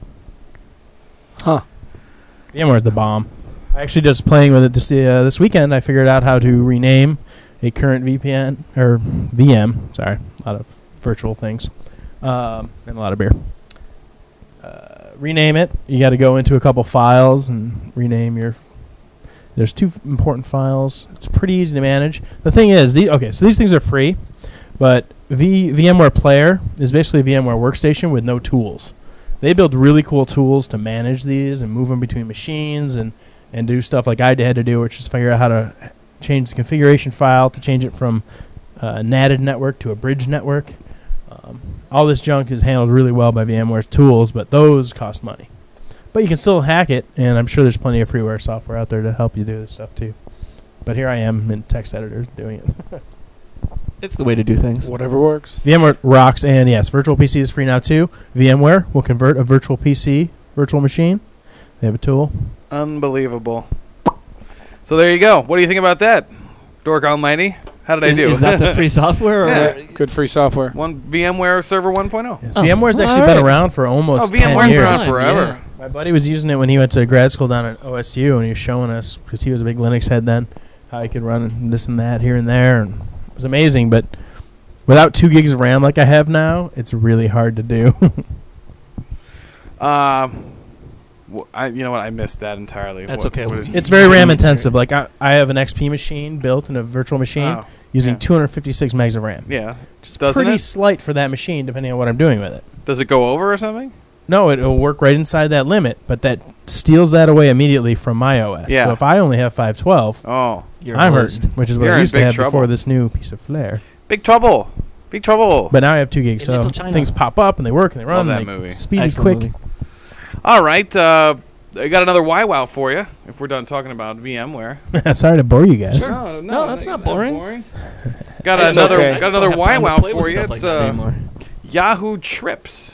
Huh. VMware's the bomb. I actually just playing with it this weekend. I figured out how to rename a current VPN or VM. Sorry, a lot of virtual things and a lot of beer. Rename it. You got to go into a couple files and rename your. There's 2 important files. It's pretty easy to manage. The thing is, so these things are free, but VMware Player is basically a VMware workstation with no tools. They build really cool tools to manage these and move them between machines and do stuff like I had to do, which is figure out how to change the configuration file to change it from a NATed network to a bridge network. All this junk is handled really well by VMware's tools, but those cost money. But you can still hack it, and I'm sure there's plenty of freeware software out there to help you do this stuff too. But here I am in text editor doing it. It's the way to do things. Whatever works. VMware rocks, and yes, Virtual PC is free now too. VMware will convert a virtual PC, virtual machine. They have a tool. Unbelievable. So there you go. What do you think about that, Dork Almighty? How did I do? Is that the free software? Or Yeah. Good free software. One VMware Server 1.0. Yes, Oh, VMware's actually all been right. around for almost 10 VMware's been years. around forever. My buddy was using it when he went to grad school down at OSU, and he was showing us, because he was a big Linux head then, how he could run this and that here and there. And it was amazing, but without 2 gigs of RAM like I have now, it's really hard to do. You know what? I missed that entirely. That's okay. It's very RAM intensive. Like I have an XP machine built in a virtual machine using 256 megs of RAM. Yeah. Just Doesn't pretty it? slight for that machine, depending on what I'm doing with it. Does it go over or something? No, it'll work right inside that limit, but that steals that away immediately from my OS. Yeah. So if I only have 512, Oh. I'm hurt, which is what You're I in used to big have trouble. before this new piece of flair. Big trouble. Big trouble. But now I have 2 gigs, In so Little China. things pop up and they work and they run. Love and that they movie. Speedy, Excellent quick. movie. All right. I got another YWOW for you if we're done talking about VMware. Sorry to bore you guys. Sure. No, that's not boring. Got It's another okay. I got just another don't have time to YWOW play with for you. stuff It's like that anymore. Yahoo Trips.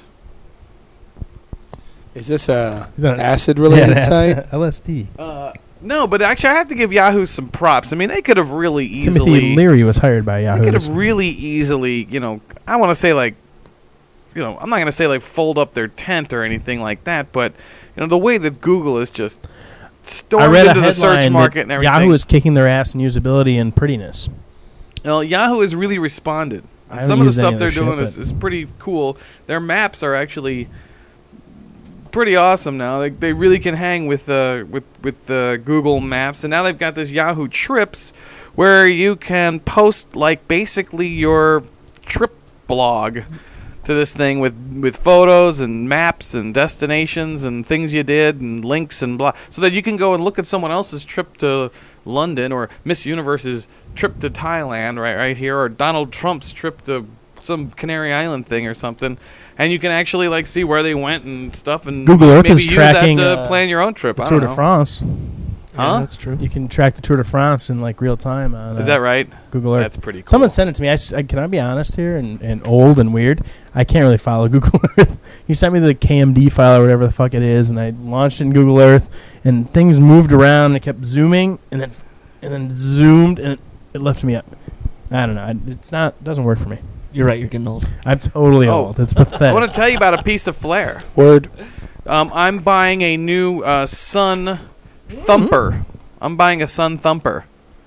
Is this a Is that an acid-related site? LSD. No, but actually, I have to give Yahoo some props. I mean, they could have really easily. Timothy Leary was hired by They Yahoo. could have really easily, I want to say I'm not going to say like fold up their tent or anything like that, but the way that Google is just I stormed read a into the search headline market that and everything. Yahoo is kicking their ass in usability and prettiness. Well, Yahoo has really responded. I And some haven't of the used any stuff of they're their doing shit, is pretty cool. Their maps are actually pretty awesome now. They really can hang with Google Maps, and now they've got this Yahoo Trips, where you can post like basically your trip blog to this thing with photos and maps and destinations and things you did and links and blah, so that you can go and look at someone else's trip to London or Miss Universe's trip to Thailand right here, or Donald Trump's trip to some Canary Island thing or something, and you can actually like see where they went and stuff, and Google Earth maybe is use tracking that to plan your own trip. the I Tour don't de know. France. Huh? Yeah, that's true. You can track the Tour de France in like real time on Is that right? Google Earth. That's pretty cool. Someone sent it to me. Can I be honest here and old and weird? I can't really follow Google Earth. He sent me the KMD file or whatever the fuck it is, and I launched it in Google Earth, and things moved around, and it kept zooming, and then zoomed, and it left me up. I don't know. It doesn't work for me. You're right. You're getting old. I'm totally Oh. old. It's I pathetic. want to tell you about a piece of flair. Word. I'm buying a new Sun Thumper. I'm buying a Sun Thumper.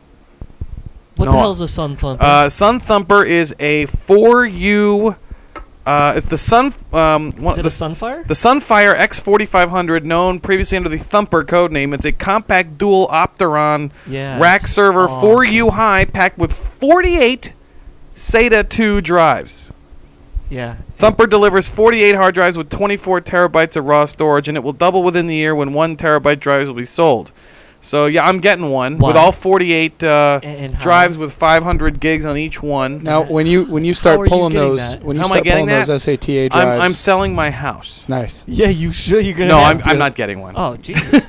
What No, the hell's a Sun Thumper? Sun Thumper is a 4U. It's the Sun. Is it a the Sunfire? The Sunfire X4500, known previously under the Thumper code name. It's a compact dual Opteron Yeah. rack it's server, awesome. 4U high, packed with 48 SATA 2 drives. Yeah. Thumper delivers 48 hard drives with 24 terabytes of raw storage, and it will double within the year when 1 terabyte drives will be sold. So yeah, I'm getting one with Wow. all 48 And how? drives with 500 gigs on each one. Now, when you How are start you pulling getting those, that? when you How am I start getting pulling those that? SATA drives, I'm selling my house. nice. Yeah, you should. You're gonna. No, have I'm to. not getting one. Oh Jesus!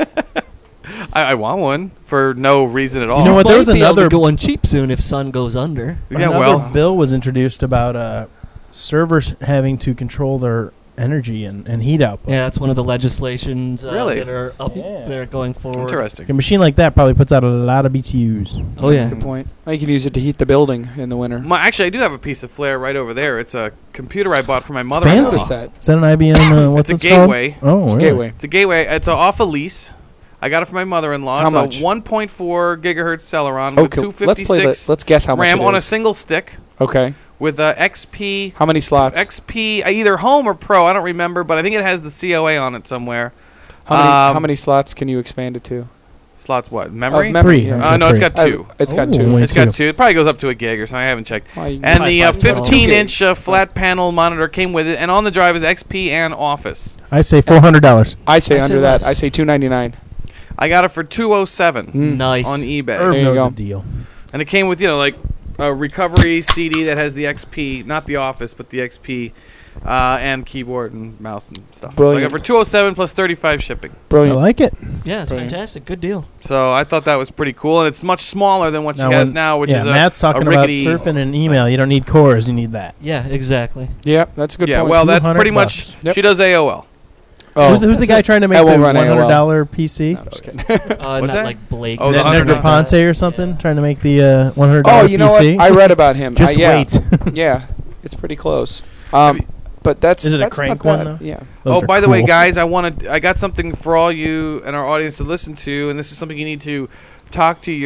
I want one for no reason at all. You know what? Might There was be able to another- go on cheap soon if Sun goes under. Yeah, Another well, bill was introduced about servers having to control their energy and heat output. Yeah, that's one of the legislations Really? that are up Yeah. there going forward. interesting. A machine like that probably puts out a lot of BTUs. Oh That's yeah. a good point. Well, you can use it to heat the building in the winter. Actually, I do have a piece of flair right over there. It's a computer I bought for my fancy. mother-in-law. What's that? Is that an IBM? What's It's a it called? gateway. Oh, really? Gateway. It's a gateway. It's off a lease. I got it for my mother-in-law. How It's much? a 1.4 gigahertz Celeron with Okay, 256 let's guess how much RAM it on a is. single stick Okay. with XP. How many slots? XP, either home or pro. I don't remember, but I think it has the COA on it somewhere. How many slots can you expand it to? Slots what? Memory? Three. yeah. No, it's Three. got two. It's got Oh, two. wait. It's got two. two. It probably goes up to a gig or something. I haven't checked. Well, you- And the 15-inch 2 gigs. flat panel monitor came with it, and on the drive is XP and Office. I say $400. I say I under say that. less. I say $299. I got it for $207 Nice. on eBay. Irv There you knows go. a deal. And it came with, like a recovery CD that has the XP, not the Office, but the XP, and keyboard and mouse and stuff. Brilliant. So I got for $207 plus $35 shipping. I Brilliant. like it. Yeah, it's Brilliant. fantastic. Good deal. So I thought that was pretty cool, and it's much smaller than what she has now, which yeah, is Matt's talking a about rickety. surfing and email. You don't need cores. You need that. Yeah, exactly. Yeah, that's a good Yeah, point. well, that's 200 pretty bucks. much. Yep. She does AOL. Oh, who's the guy trying to make That the won't run $100 PC? No, I'm just kidding. What's Not that? like Blake. Oh, the Net- 100 Negroponte or something? Yeah. Trying to make the $100 Oh, you know PC? what? I read about him. Just yeah. wait. Yeah, it's pretty close. Have you- But that's Is it a that's crank not one, bad. though? Yeah. Those are By the way, cool. guys, I got something for all you and our audience to listen to, and this is something you need to talk to your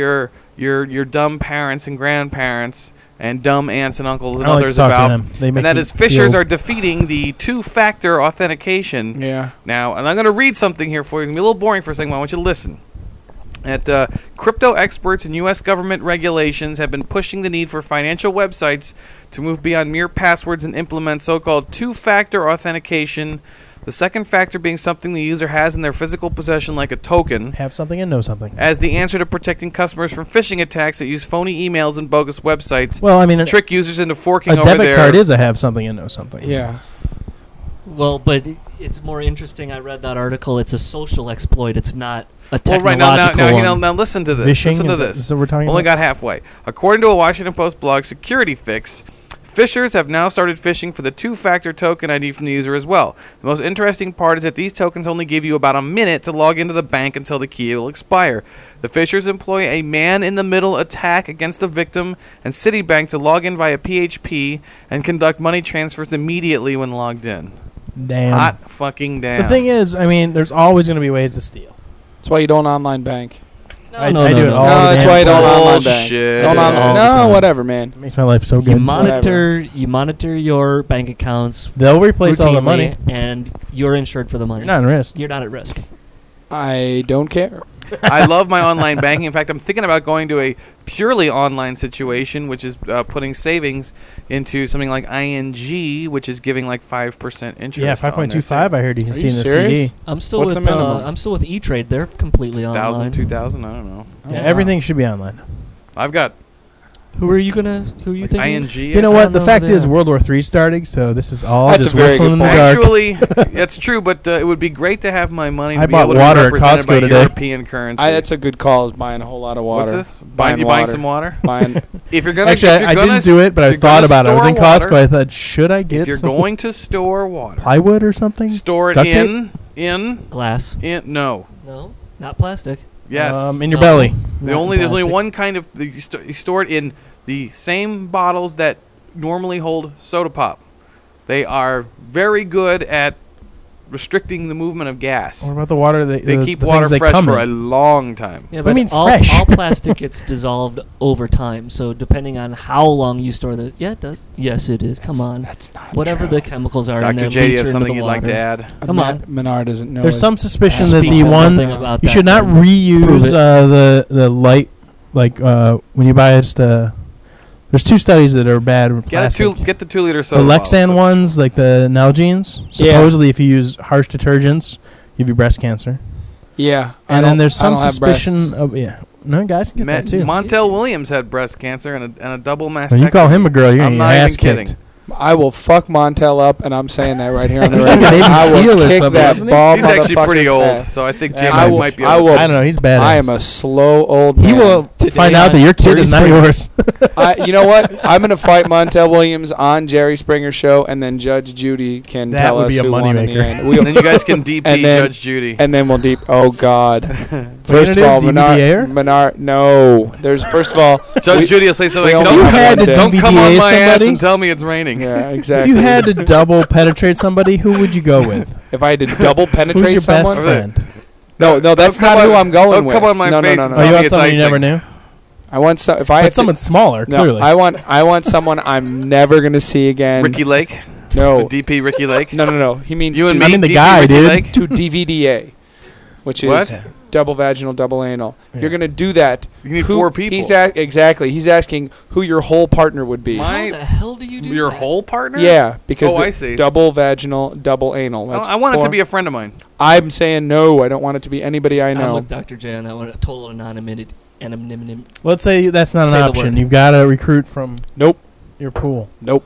your dumb parents and grandparents and dumb aunts and uncles and I like to others talk to about. them. They make And that me is Fishers feel- are defeating the two-factor authentication Yeah. now. And I'm going to read something here for you. It's going to be a little boring for a second, but I want you to listen. Crypto experts and U.S. government regulations have been pushing the need for financial websites to move beyond mere passwords and implement so-called two-factor authentication, the second factor being something the user has in their physical possession like a token, Have something and know something. as the answer to protecting customers from phishing attacks that use phony emails and bogus websites Well, I mean, to trick users into forking a over debit their... card is a have something and know something. Yeah. Well, but it's more interesting. I read that article. It's a social exploit. It's not a Well, right technological now, one. now listen to this. Phishing, Listen to is that- this. is that what we're talking Only about? got halfway. According to a Washington Post blog, Security Fix, phishers have now started phishing for the two-factor token ID from the user as well. The most interesting part is that these tokens only give you about a minute to log into the bank until the key will expire. The phishers employ a man-in-the-middle attack against the victim and Citibank to log in via PHP and conduct money transfers immediately when logged in. Damn. Hot fucking damn. The thing is, I mean, there's always going to be ways to steal. That's why you don't online bank. I do it all No, the that's damn why you don't time. online bank. Bullshit. Don't All the no, time. whatever, man. It makes my life so You good. monitor your bank accounts They'll replace all the routinely, money. and you're insured for the money. You're not at risk. You're not at risk. I don't care. I love my online banking. In fact, I'm thinking about going to a purely online situation, which is putting savings into something like ING, which is giving like 5% interest. Yeah, on their 5.25. I heard you can Are see you in the serious? CD. I'm still What's with the minimum? I'm still with E-Trade. They're completely online. 1,000, 2,000, I don't know. Oh, Yeah, wow. everything should be online. I've got Who are you like thinking? ING. You know I what? don't The know fact who they is, are. World War III starting, so this is all That's just a very whistling good in the point. dark. Actually, that's true, but it would be great to have my money I to be bought able to water be at represented by Costco today. European currency. That's a good call. Is buying a whole lot of water. What's this? Buying You buying water. some water? Buying. If you're gonna, Actually, if you're I gonna didn't do it, but if I you're thought gonna about it. I was in store Costco. water, I thought, should I if get you're some going to store water, plywood or something? store it Duct tape? in Glass. no. No, not plastic. Yes. In your No. belly. There's only one kind of you store it in the same bottles that normally hold soda pop. They are very good at restricting the movement of gas. What about the water? They keep the water things they fresh come for a in? long time. Yeah, What do but you mean all, fresh? all plastic gets dissolved over time. So depending on how long you store the, yeah, it does. Yes, it is. Come on. That's not Whatever true. the chemicals are in Dr. there, J, do you leach have into something the you'd like to water. add? Come on. Menard doesn't know. There's his- some suspicion that Speak the to one something about you that should not then. reuse Prove the light when you buy just there's two studies that are bad with plastic. Get the 2 liter The soda. Lexan bottles. ones, like the Nalgene's, Yeah. supposedly if you use harsh detergents, give you breast cancer. Yeah. I And don't- then there's I some don't have suspicion breasts. no, guys can get that too. Montel Williams had breast cancer and a double mastectomy. When you call him a girl, you're I'm going to not get even ass kidding. kicked. I will fuck Montel up, and I'm saying that right here on the He's radio. like a Navy I will SEAL or kick something, that isn't he? bald He's actually pretty motherfucker's old, ass. so I think Yeah, Jim I will- might be I able will- to. I don't know. He's badass. I am a slow old man. He will Today find out on that your kid Jerry is not Springer. yours. You know what? I'm going to fight Montel Williams on Jerry Springer show, and then Judge Judy can That tell would us be a who won in the moneymaker. end. And then you guys can DP And then- Judge Judy. And then we'll deep. Oh God! First of gonna all, do, DVD-er? Menard. No, there's first of all. Judge we- Judy will say something. we Like, only If you have had one to day. don't come on DVD my ass somebody, and tell me it's raining. Yeah, if exactly. you had to double penetrate somebody, who would you go with? If I had to double Who's penetrate your best someone, friend? No, that's Don't come not who on- I'm going don't with. come on my no, face No, and no, Oh, tell you me want it's somebody you icing. never knew? I want some. If I But have someone to, smaller, no, clearly. I want someone I'm never gonna see again. Ricky Lake. No, DP Ricky Lake. no. He means You and to, me. I mean the DP guy, Ricky dude. Lake? to DVDA, which What? is double vaginal, double anal. Yeah. You're gonna do that. You need Who- 4 people. Exactly. He's asking who your whole partner would be. My- How the hell do you do Your that? whole partner? Yeah, because Oh, the I see. double vaginal, double anal. That's I want it 4. to be a friend of mine. I'm saying no. I don't want it to be anybody I I'm know. with Dr. J on that one. Total anonymity. Anonymity. Let's say that's not an Say the option. word. You've got to recruit from Nope. your pool. Nope.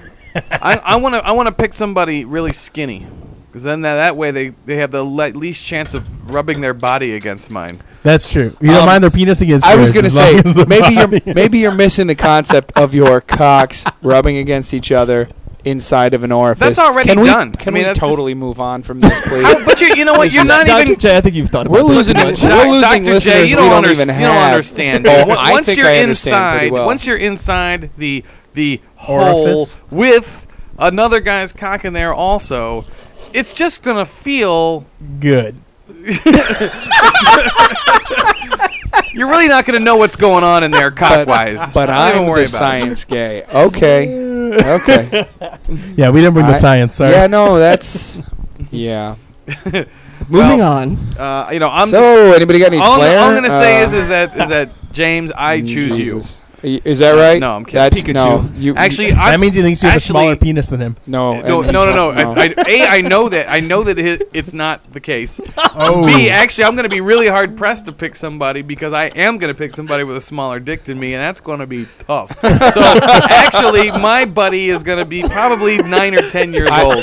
I want to pick somebody really skinny, because then that way they have the least chance of rubbing their body against mine. That's true. You don't mind their penis against I was yours gonna as long say as the body maybe is- you're missing the concept of your cocks rubbing against each other inside of an orifice. That's already can we, done. Can I mean, we that's totally move on from this, please? But you know what? You're not Dr. even. J, I think you've thought We're about this losing too it. much. We're losing Dr. listeners J, we you don't, don't even you don't have. understand. Oh, Once I think you're I understand pretty inside, well. once you're inside the Orifice. hole with another guy's cock in there, also, it's just gonna feel good. You're really not going to know what's going on in there cock-wise. But Don't even I'm worry the about science gay. Okay. Okay. Yeah, we didn't bring the I- science. Sorry. Yeah, no, that's... Yeah. Moving on. it. You know, I'm So, anybody got any all flair? I'm going to say is that James, I choose you. Jesus. Is that right? No, I'm kidding. That's, Pikachu. No, you, Actually, That means he thinks you have a smaller actually- penis than him. no, No, and- no. I know that. I know that it's not the case. Oh. B, actually, I'm going to be really hard pressed to pick somebody because I am going to pick somebody with a smaller dick than me, and that's going to be tough. So, actually, my buddy is going to be probably 9 or 10 years old.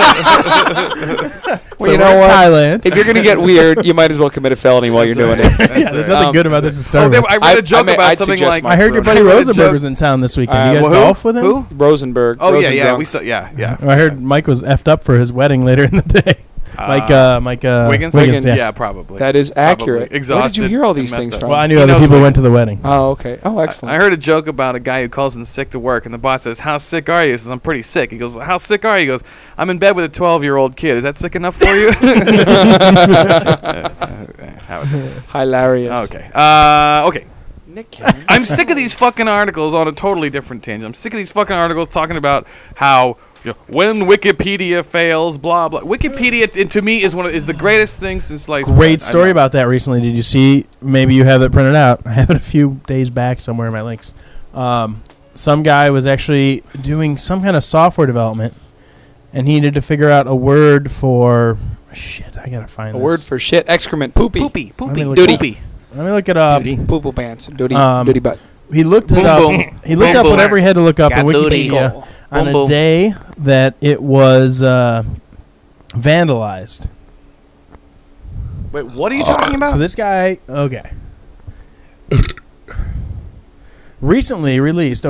Well, So you we're know in what? Thailand. If you're gonna get weird, you might as well commit a felony while you're doing it. Yeah, there's nothing good about this to start with. I read a joke about I'd something suggest like. my I heard your buddy I read a Rosenberg joke- was in town this weekend. You guys who? golf with him? Who? Rosenberg. Oh yeah, yeah. Rosengrunk. We saw. Yeah. I heard Mike was effed up for his wedding later in the day. Mike Wiggins. yeah. Probably. That is accurate. Probably. Where did Exhausted you hear all and these messed things up. from? Well, I knew He other knows people what- went to the wedding. Oh, okay. Oh, excellent. I heard a joke about a guy who calls in sick to work, and the boss says, "How sick are you?" He says, "I'm pretty sick." He goes, well, "How sick are you?" He goes, "I'm in bed with a 12-year-old kid. Is that sick enough for you?" Hilarious. Okay. Okay. Nick Cannon. I'm sick of these fucking articles on a totally different tangent. I'm sick of these fucking articles talking about how when Wikipedia fails, blah blah. Wikipedia, to me, is the greatest thing since sliced bread. Great I story love about that recently. Did you see? Maybe you have it printed out. I have it a few days back somewhere in my links. Some guy was actually doing some kind of software development, and he needed to figure out a word for shit. I gotta find A this. word for shit. Excrement. Poopy. Poopy, Let me poopy, look Duty. poopy. Let me look it up. Duty. Poo-poo pants. Duty. Um, Duty butt. He looked it Boom, up. boom. He looked Boom, up boom. whatever he had to look up on Got duty. Wikipedia on Boom, a boom. day that it was vandalized. Wait, what are you talking about? So this guy, okay. Recently released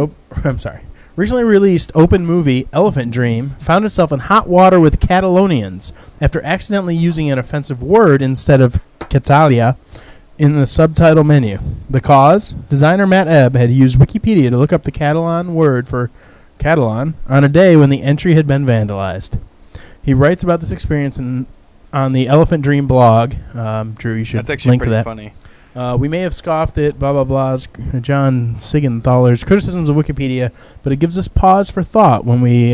open movie Elephant Dream found itself in hot water with Catalonians after accidentally using an offensive word instead of Catalia in the subtitle menu. The cause? Designer Matt Ebb had used Wikipedia to look up the Catalan word for Catalan on a day when the entry had been vandalized. He writes about this experience on the Elephant Dream blog. Drew, you should That's actually link to pretty that. funny. We may have scoffed at blah blah blah's John Sigenthaler's criticisms of Wikipedia, but it gives us pause for thought when we.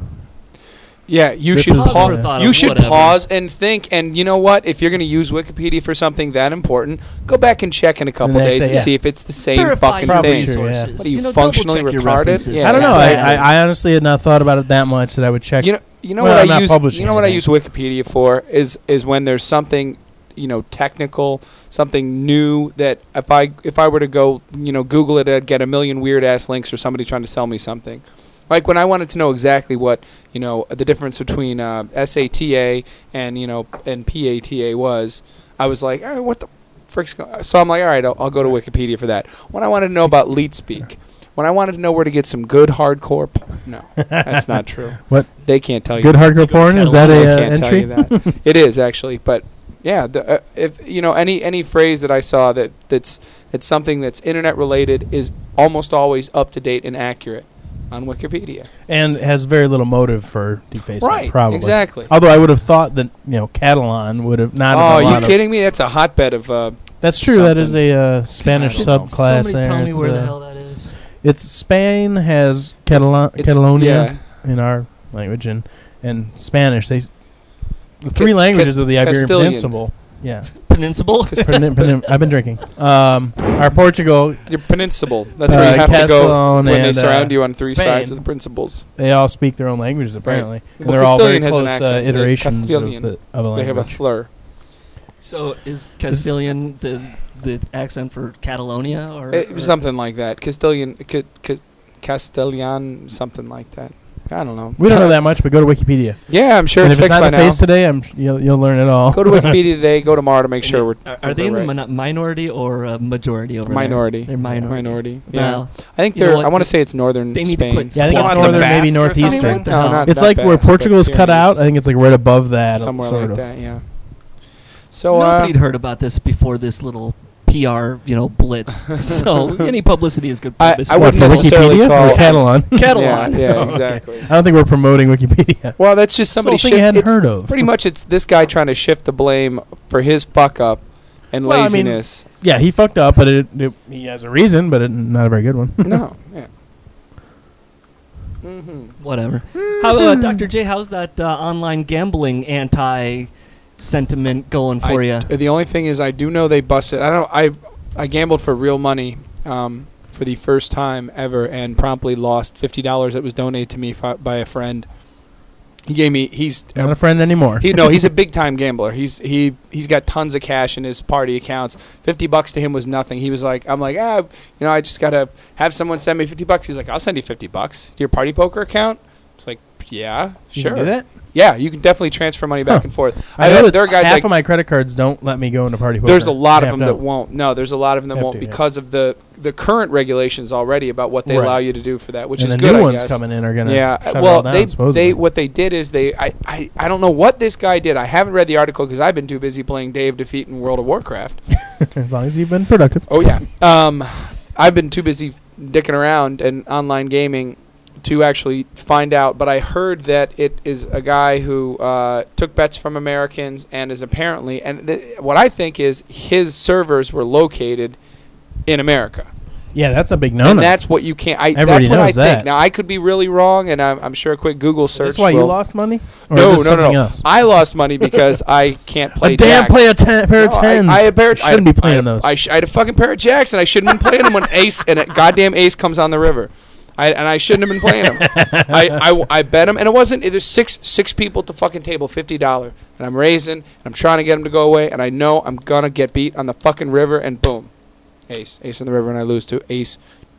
Yeah, you This should is- pause. Thought You of should whatever. pause and think. And you know what? If you're going to use Wikipedia for something that important, go back and check in a couple next days day, and yeah. see if it's the same Verify fucking your Probably thing. true, yeah. resources. What are you, double functionally check your retarded? references. Yeah, I don't know. exactly. I honestly had not thought about it that much that I would check. You know Well, what I'm not I use. publishing You know what I use anything. Wikipedia for is when there's something, technical, something new that if I were to go, Google it, I'd get a million weird ass links or somebody trying to sell me something. Like when I wanted to know exactly what the difference between SATA and PATA was, I was like, what the frick's going? So I'm like, all right, I'll go to Wikipedia for that. When I wanted to know about LeetSpeak, when I wanted to know where to get some good hardcore, no, that's not true. What? They can't tell you. Good hardcore porn? Is that They a can't tell entry? you that. It is actually, but yeah, if any phrase that I saw that's something that's internet related is almost always up to date and accurate on Wikipedia. And has very little motive for defacement. Right, Probably. exactly. Although I would have thought that Catalan would have not. Oh, have are a you lot kidding me? That's a hotbed of. That's true. That is something. a Spanish I don't know. subclass Somebody there. tell me It's, where the hell that is. It's Spain has It's- Catalonia in our language, and Spanish. The three languages of the Iberian Castilian. Peninsula. Yeah, Peninsula? I've been drinking. Our Portugal, You're peninsula. That's where you have to go Castellon when they and, surround you on three Spain. sides of the principles. they all speak their own languages apparently, and Well, they're all very Castilian has an close accent. iterations Castilian. of a language. They have a slur. So is Castilian the accent for Catalonia or Something like that. Castilian, Castellan, something like that. I don't know. We don't know that much, but go to Wikipedia. Yeah, I'm sure And it's if it's fixed not by the face now. today, you'll learn it all. Go to Wikipedia today. Go tomorrow to make sure we're. Are they in the right. minority or majority over Minority. there? They're minority. Yeah. Well, I think you know they're. what? I want to say it's northern They need to Spain. quit Yeah, I think it's What, splitting. the northern, maybe Basque or something? northeastern. What the No, hell? not It's that like where Basque, Portugal is but cut out. Pyrenees. I think it's like right above that, Somewhere sort like of. that. Yeah. So Nobody'd heard about this before this little PR, blitz. So any publicity is good I publicity. wouldn't For necessarily Wikipedia call or Catalan? Catalan. Yeah, Oh, okay. exactly. I don't think we're promoting Wikipedia. Well, that's just somebody It's a whole thing I hadn't it's heard of. Pretty much, it's this guy trying to shift the blame for his fuck up and Well, I mean- laziness. Yeah, he fucked up, but he has a reason, but not a very good one. No, yeah. Whatever. How Dr. J? How's that online gambling anti-sentiment going for you? The only thing is, I do know they busted. I gambled for real money for the first time ever, and promptly lost $50 that was donated to me by a friend. He gave me. He's Not a friend anymore. he's a big time gambler. He's got tons of cash in his party accounts. $50 to him was nothing. He was like, I'm like, I just gotta have someone send me $50. He's like, I'll send you $50 to your party poker account. It's like, yeah, You sure. can do that? Yeah, you can definitely transfer money back and forth. I know that there are guys half like, of my credit cards don't let me go into party poker. there's a lot of You them have that to. won't. No, there's a lot of them that Have won't to, yeah. because of the current regulations already about what they Right. allow you to do for that, which And is the good. new I ones guess. coming in are gonna Yeah, shut it all well, down, supposedly. what they did is I don't know what this guy did. I haven't read the article because I've been too busy playing Dave Defeat in World of Warcraft. As long as you've been productive. Oh yeah. I've been too busy dicking around and online gaming to actually find out, but I heard that it is a guy who took bets from Americans and is apparently, what I think is his servers were located in America. Yeah, that's a big no-no. And that's what you can't. Everybody that's what I knows think. that. Now I could be really wrong, and I'm sure a quick Google Is search. this why you will- lost money? Or No, is this no, something no. else? I lost money because I can't play. A damn jacks. play a pair of No, tens. I had a pair. Shouldn't be playing those. I had a fucking pair of jacks, and I shouldn't have been playing them when Ace and a goddamn Ace comes on the river. I shouldn't have been playing them. I bet them, and it wasn't. There's six people at the fucking table, $50, and I'm raising, and I'm trying to get them to go away, and I know I'm gonna get beat on the fucking river, and boom, Ace in the river, and I lose to Ace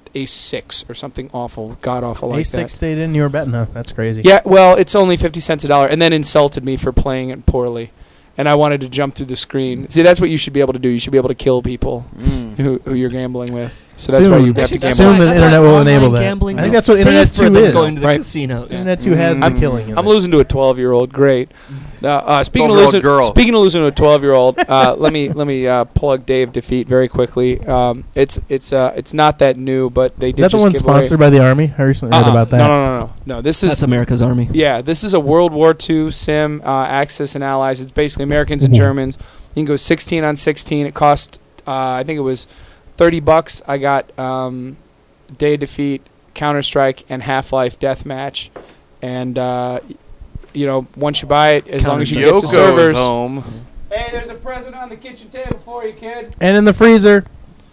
6 or something awful, god awful like A6 that. stayed in. You were betting, huh? That's crazy. Yeah, well, it's only 50 cents a dollar, and then insulted me for playing it poorly. And I wanted to jump through the screen. See, that's what you should be able to do. You should be able to kill people who you're gambling with. So that's why you have to gamble. Soon the That's internet why will online enable that. gambling I think is that's what Internet safer 2 than is. going to the Right. casinos. Internet 2 has the killing in I'm it. losing to a 12-year-old. Great. Speaking of 12-year-old losing, girl. speaking of losing to a 12-year-old, let me plug Dave Defeat very quickly. It's not that new, but they Is did that the just one give sponsored by the Army? I recently heard about that. No. This is That's America's Army. Yeah, this is a World War II sim, Axis and Allies. It's basically Americans and Mhm. Germans. You can go 16 on 16. It cost, I think it was $30. I got Day of Defeat, Counter-Strike, and Half-Life Deathmatch. And, once you buy it, as long as you get to Yoko's servers. home. Hey, there's a present on the kitchen table for you, kid. And in the freezer.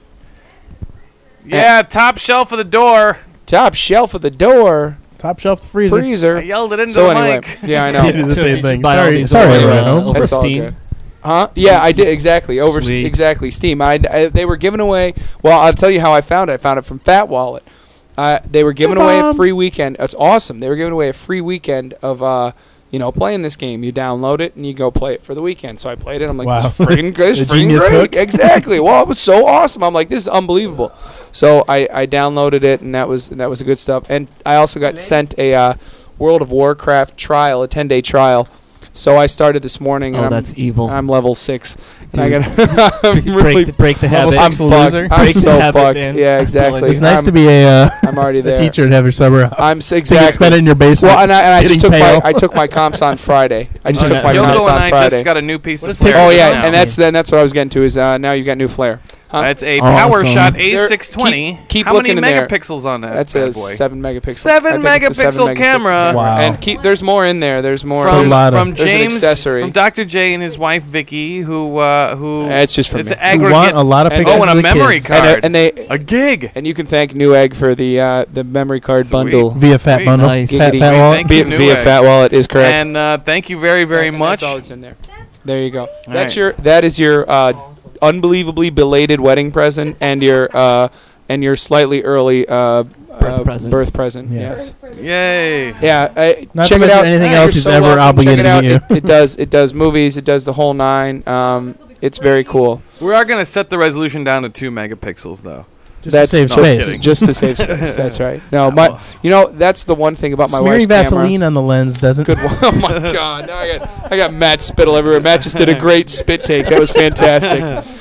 Yeah, top shelf of the door. Top shelf of the door. Top shelf, the freezer. I Freezer. yelled it into So the anyway, mic. yeah, I You do know. the So same did thing. you buy all Sorry, these sorry, over, everyone at uh, home. over That's all Steam? good. Huh? Yeah, I did exactly. Sweet. Exactly. Steam. They were giving away. Well, I'll tell you how I found it. I found it from Fat Wallet. They were giving away a free weekend. It's awesome. They were giving away a free weekend of playing this game. You download it and you go play it for the weekend. So I played it. I'm like, Wow. this is freaking great. This is The freaking genius great. hook. Exactly. Well, it was so awesome. I'm like, this is unbelievable. So I downloaded it, and that was the good stuff. And I also got sent a World of Warcraft trial, a 10-day trial. So I started this morning, Oh, and that's evil. I'm level 6. And I Dude. got I'm really break the Level habit. I'm six loser. fucked. I'm Break the so habit, fucked. man. Yeah, I'm exactly. telling you. It's nice I'm, to be I'm already a there. teacher and have your summer off. I'm So you can spend it exactly. in your basement. Well, and I just getting took pale. I took my comps on Friday. I just Oh, took no. my Yoko comps Yoko and on I Friday. just got a new piece What of is taking flare. Oh Flare yeah, now. and that's what I was getting to is now you've got new flare. Huh? That's a Awesome. PowerShot There- A620. keep How looking many in there. megapixels on that? That's bad a boy? 7 megapixel. 7 I think it's a megapixel camera. Wow. And there's more in there. There's more. From- From, a lot of- from There's an James, accessory. from Dr. J and his wife Vicky, who It's just from it's me. an You want aggregate. a lot of and- pictures Oh, and of a the memory kids. card. and they a gig. and you can thank Newegg for the memory card Sweet. bundle. Via Fat Sweet. Bundle. Nice. Fat, Giggity. fat wallet. Thank you, Via Newegg. Fat Wallet is correct. And thank you very, very And much. That's all that's in there. There you go. right. That is your unbelievably belated wedding present and your slightly early birth present. Yeah. Yes. Yay. Yeah. Not check to it mention out. anything You're else he's so ever welcome. obligated Check to it out. get you. It does movies. It does the whole nine. It's very cool. We are going to set the resolution down to 2 megapixels, though. Just That's to save no, I'm space. kidding. Just to save space. That's right. No, No. that's the one thing about my Smearing wife's Vaseline on the lens doesn't. camera. Good one. Oh my God! Now I got Matt spittle everywhere. Matt just did a great spit take. That was fantastic.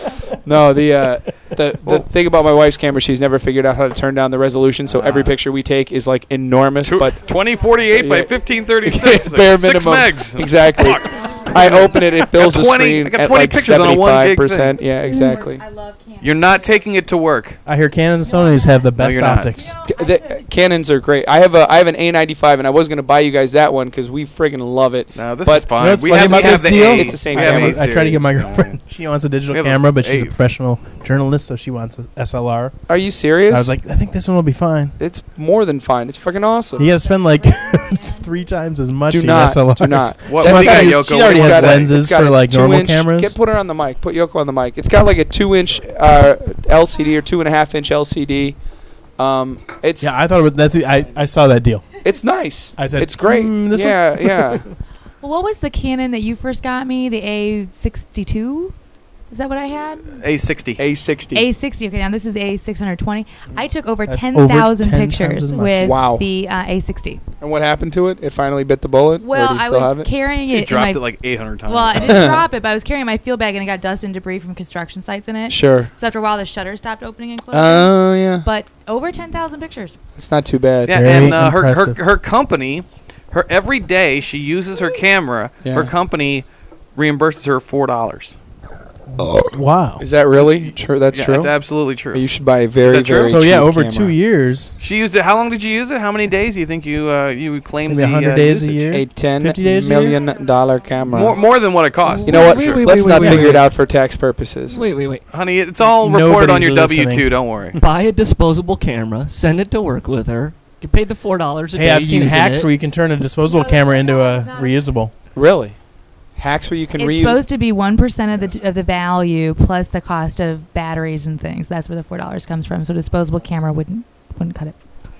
No, the thing about my wife's camera, she's never figured out how to turn down the resolution, so every picture we take is like enormous. But 2048 by Yeah. 1536. bare 6 minimum. megs. Exactly. I open it, it fills the 20 screen I got at 20 like pictures on a 1 gig 75%. Yeah, exactly. I love Canon. You're not taking it to work. I hear Canon and Sony's have the best you're not. optics. Canons are great. I have an A95, and I was gonna buy you guys that one because we friggin' love it. No, this But is fine. You know what's we funny have, about we have this the deal? A. It's the same We have camera. A I try to get my series. girlfriend. She wants a digital We have a camera, but she's a A. professional journalist, so she wants a SLR. Are you serious? I was like, I think this one will be fine. it's more than fine. It's freaking awesome. You got to spend like 3 times as much Do in not. SLRs. Do not. What- That's what do you got- got, it's- Yoko? She already What has do you got? lenses it's got for a like normal 2-inch cameras. Put her on the mic. Put Yoko on the mic. It's got like a 2-inch LCD or 2.5-inch LCD. It's Yeah, I thought it was. I saw that deal. it's nice. I said, it's great. this one? yeah, yeah. Well, what was the Canon that you first got me? The A62? Is that what I had? A60. A60. A60. Okay, now this is the A620. I took over That's 10,000 over 10 times pictures as much. with Wow. the A60. And what happened to it? It finally bit the bullet. Well, or do you I still have was it? carrying She it in dropped my it like 800 times. well, I didn't drop it, but I was carrying my field bag and it got dust and debris from construction sites in it. Sure. So after a while, the shutter stopped opening and closing. Oh yeah. But over 10,000 pictures. It's not too bad. Yeah, Very and impressive. her company, every day she uses her camera, Yeah. her company reimburses her $4. Wow. Is that really true? That's Yeah, true. it's absolutely true. You should buy a very, that true? very So yeah, cheap over camera. 2 years, She used it. How long did you use it? How many days do you think you claimed maybe the 100 days a usage? year. A 10 50 days a year? million dollar camera. More than what it cost. You know what? Wait, wait, Let's wait, not wait, figure wait. it out for tax purposes. Wait. Honey, it's all reported on Nobody's your listening. W-2. Don't worry. Buy a disposable camera, send it to work with her. Get paid the $4 a day. Hey, I've seen using hacks it. where you can turn a disposable camera into a reusable. Really? Hacks where you can It's reuse. supposed to be 1% of the value plus the cost of batteries and things. That's where the $4 comes from. So disposable camera wouldn't cut it.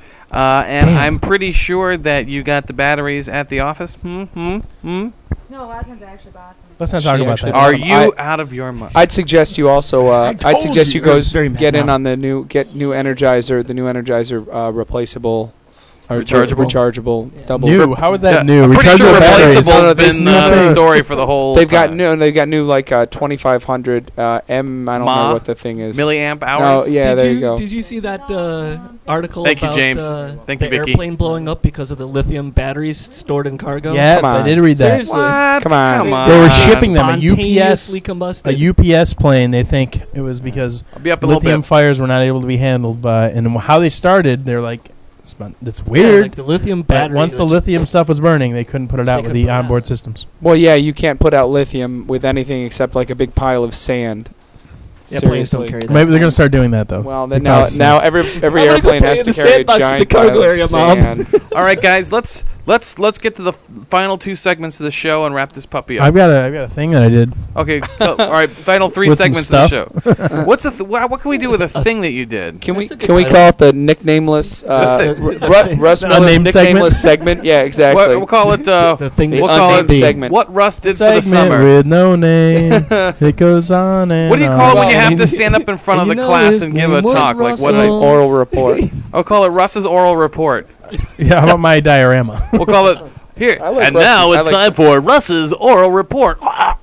And Damn. I'm pretty sure that you got the batteries at the office. No, a lot of times I actually bought them. Let's not She talk about actually that. Are I- you out of your mind? I'd suggest you also. I'd told suggest you. you go Very mad get in now. on the new Energizer, replaceable, or rechargeable double. New? How is that Yeah, new? I'm pretty sure Rechargeable batteries. replaceable's This been new the thing. story for the whole They've got time. They've got new like 2500 M. I don't Ma? know what the thing is. Milliamp No, hours? yeah, Did there you go. Did you see that article Thank you, about James. Thank you, the Vicky. airplane blowing up because of the lithium batteries stored in cargo? Yes, Come I on. did read that. Seriously. What? Come on. They were on. shipping them. A Spontaneously UPS, combusted. plane. They think it was because I'll be up a little lithium bit. fires were not able to be handled by, and how they started, they're like, it's Yeah, weird. like the lithium But battery. once the was- lithium stuff was burning, they couldn't put it out They with couldn't the put it out. onboard systems. Well, yeah, you can't put out lithium with anything except like a big pile of sand. Yeah, planes don't Seriously. carry that. Maybe they're going to start doing that though. Well, then Because- now every I'm gonna go airplane play has in to the carry a sandbox in the giant cargo pile area, of Mom. sand. All right, guys, let's get to the final 2 segments of the show and wrap this puppy up. I've got a thing that I did. Okay, so, all right, final 3 With some segments of the show. What's what can we do with a thing that you did? Can we That's a good can we title. call it the nicknameless Russ Miller's Unnamed nicknameless segment? Yeah, exactly. We'll call it. The thing The we'll call unnamed it segment. What Russ did for the Segment summer. with no name. It goes on and What do you call it when you Well, have and to stand up in front of and the you know class his and give a name was talk? Like what's It's an it? Russell. oral report. I'll call it Russ's oral report. Yeah, how about my diorama? We'll call it here. I like And Russ's- now I it's like- time for Russ's oral report.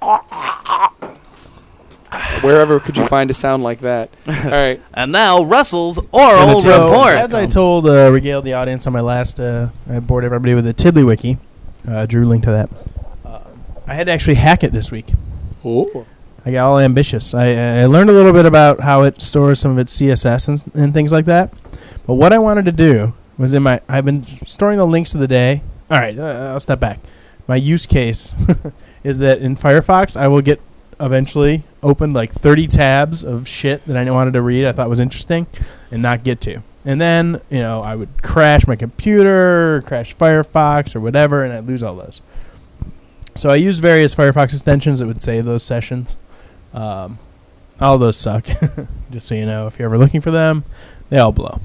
Wherever could you find a sound like that? All right. And now Russell's oral And so, report. as I told, regaled the audience on my last, I bored everybody with a Tiddlywiki. Drew linked to that. I had to actually hack it this week. Ooh. I got all ambitious. I learned a little bit about how it stores some of its CSS and things like that. But what I wanted to do was I've been storing the links of the day. All right, I'll step back. My use case is that in Firefox, I will get eventually open like 30 tabs of shit that I wanted to read, I thought was interesting, and not get to. And then, I would crash my computer, or crash Firefox, or whatever, and I'd lose all those. So I used various Firefox extensions that would save those sessions. All those suck. Just so you know, if you're ever looking for them, they all blow.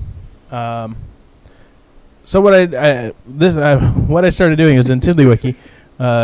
So what what I started doing is in Tiddlywiki.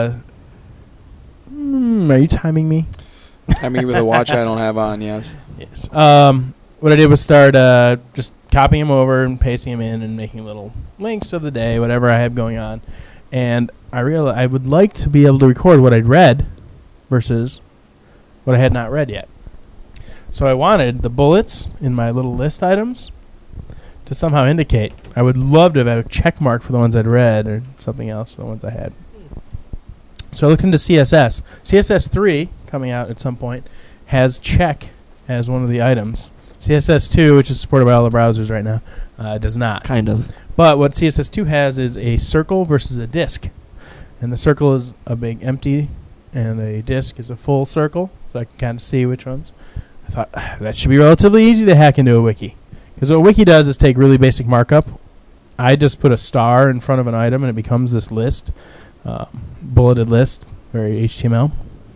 Are you timing me? I mean, with a watch I don't have on, yes. Yes. What I did was start just copying them over and pasting them in and making little links of the day, whatever I have going on. And I realized I would like to be able to record what I'd read versus what I had not read yet. So I wanted the bullets in my little list items to somehow indicate. I would love to have a check mark for the ones I'd read or something else for the ones I had. So I looked into CSS. CSS 3, coming out at some point, has check as one of the items. CSS 2, which is supported by all the browsers right now, does not. Kind of. But what CSS 2 has is a circle versus a disk. And the circle is a big empty, and a disk is a full circle, so I can kind of see which ones. I thought, that should be relatively easy to hack into a wiki. Because what a wiki does is take really basic markup. I just put a star in front of an item, and it becomes this list, bulleted list, very HTML.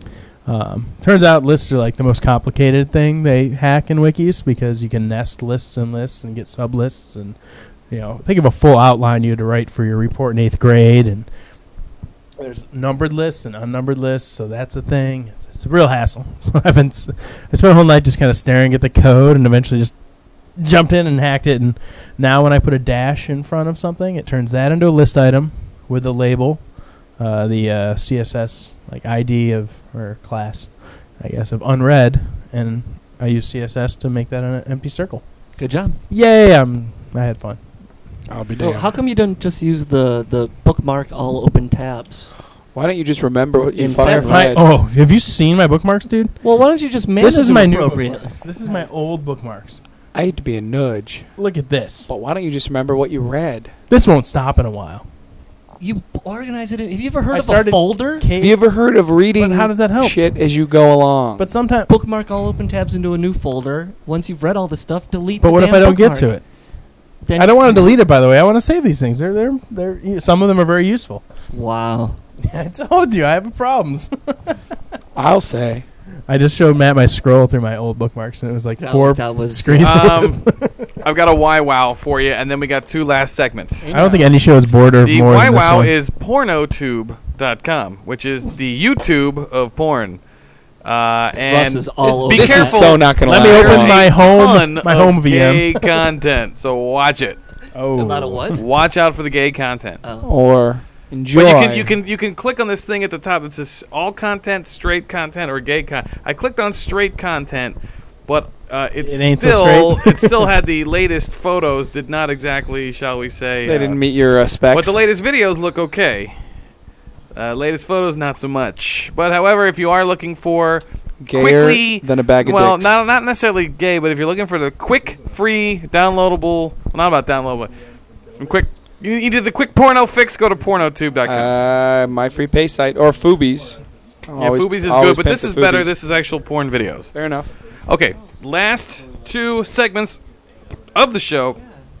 Turns out lists are like the most complicated thing they hack in wikis because you can nest lists and lists and get sublists, and think of a full outline you had to write for your report in 8th grade, and there's numbered lists and unnumbered lists, so that's a thing. It's a real hassle. So I spent a whole night just kind of staring at the code, and eventually just jumped in and hacked it. And now when I put a dash in front of something, it turns that into a list item with a label, the CSS like ID or class, I guess, of unread, and I use CSS to make that an empty circle. Good job. Yay! I had fun. I'll be So damned. how come you don't just use the bookmark all open tabs? Why don't you just remember what you In fucking fact, read? Have you seen my bookmarks, dude? Well, why don't you just manage This is them my new appropriately? bookmarks. This is my old bookmarks. I hate to be a nudge, Look at this. but why don't you just remember what you read? This won't stop in a while. You organize it. Have you ever heard I of a started folder? Have you ever heard of reading But how does that help? shit as you go along? But sometimes. Bookmark all open tabs into a new folder. Once you've read all the stuff, delete. But the what if damn I don't get bookmark. to it? Then I don't want to delete it. By the way, I want to save these things. They're some of them are very useful. Wow. I told you I have problems. I'll say. I just showed Matt my scroll through my old bookmarks, and it was like four That was screens. I've got a why wow for you, and then we got 2 last segments. I don't think any show is bored of The more why than this wow one. is pornotube.com, which is the YouTube of porn. And Russ is all over be This careful. is so not going to Let last me open long. my Ton home of VM. gay content, so watch it. a lot of what? Watch out for the gay content. Oh. Or enjoy. But you can click on this thing at the top that says all content, straight content, or gay content. I clicked on straight content, but It ain't so straight. it still had the latest photos. Did not exactly, shall we say, They didn't meet your specs. but the latest videos look okay. Latest photos, not so much. But however, if you are looking for Gayer quickly, than a bag of well, dicks. not necessarily gay, but if you're looking for the quick, free, downloadable, well, not about downloadable, some quick. You did the quick porno fix. Go to pornotube.com. My free pay site. Or Fubies. Yeah, Fubies is good, but this is better. This is actual porn videos. Fair enough. Okay, last 2 segments of the show.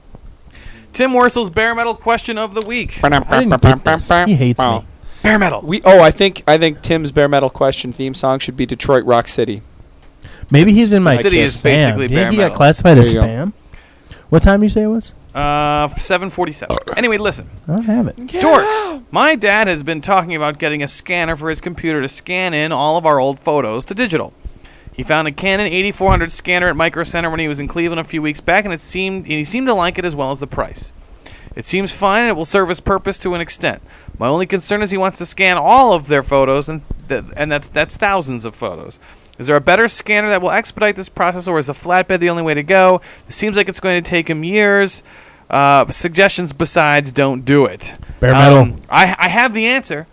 Tim Worsel's bare metal question of the week. I didn't get this. He hates me. Bare metal. I think Tim's bare metal question theme song should be Detroit Rock City. Maybe he's in my City spam. is basically Do you think bare he got metal. classified as There you spam? What time you say it was? 7:47. Anyway, listen. I don't have it. Dorks. My dad has been talking about getting a scanner for his computer to scan in all of our old photos to digital. He found a Canon 8400 scanner at Micro Center when he was in Cleveland a few weeks back, and he seemed to like it as well as the price. It seems fine, and it will serve his purpose to an extent. My only concern is he wants to scan all of their photos, and that's thousands of photos. Is there a better scanner that will expedite this process, or is a flatbed the only way to go? It seems like it's going to take him years. Suggestions besides don't do it. Bare metal. I have the answer.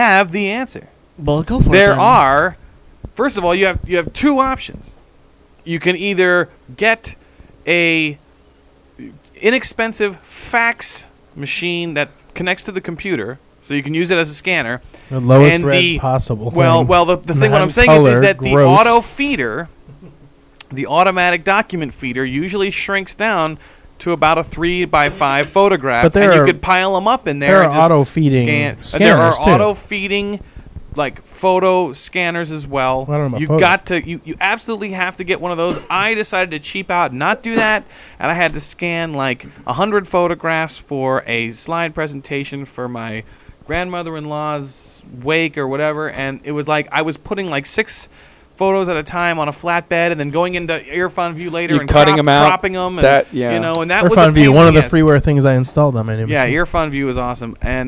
Well, go for it. There then. are, first of all, you have 2 options. You can either get a inexpensive fax machine that connects to the computer, so you can use it as a scanner. The lowest and res possible. Well, thing. the thing what I'm saying is Non-color, that the gross. auto feeder, the automatic document feeder, usually shrinks down to about a 3x5 photograph, But there and you are- could pile them up in there. there and are just auto-feeding scan. scanners, There are too. auto-feeding, like photo scanners as well. I don't know about You've photo. got to, you absolutely have to get one of those. I decided to cheap out, and not do that, and I had to scan like 100 photographs for a slide presentation for my grandmother-in-law's wake or whatever, and it was like I was putting like 6 photos at a time on a flatbed, and then going into Earphone View later You and cutting 'em out? cropping them, and, That- yeah. you know, and that Or was a Fun View, pain one in of the ass. freeware things I installed on my new Yeah, machine. Earphone View is awesome, and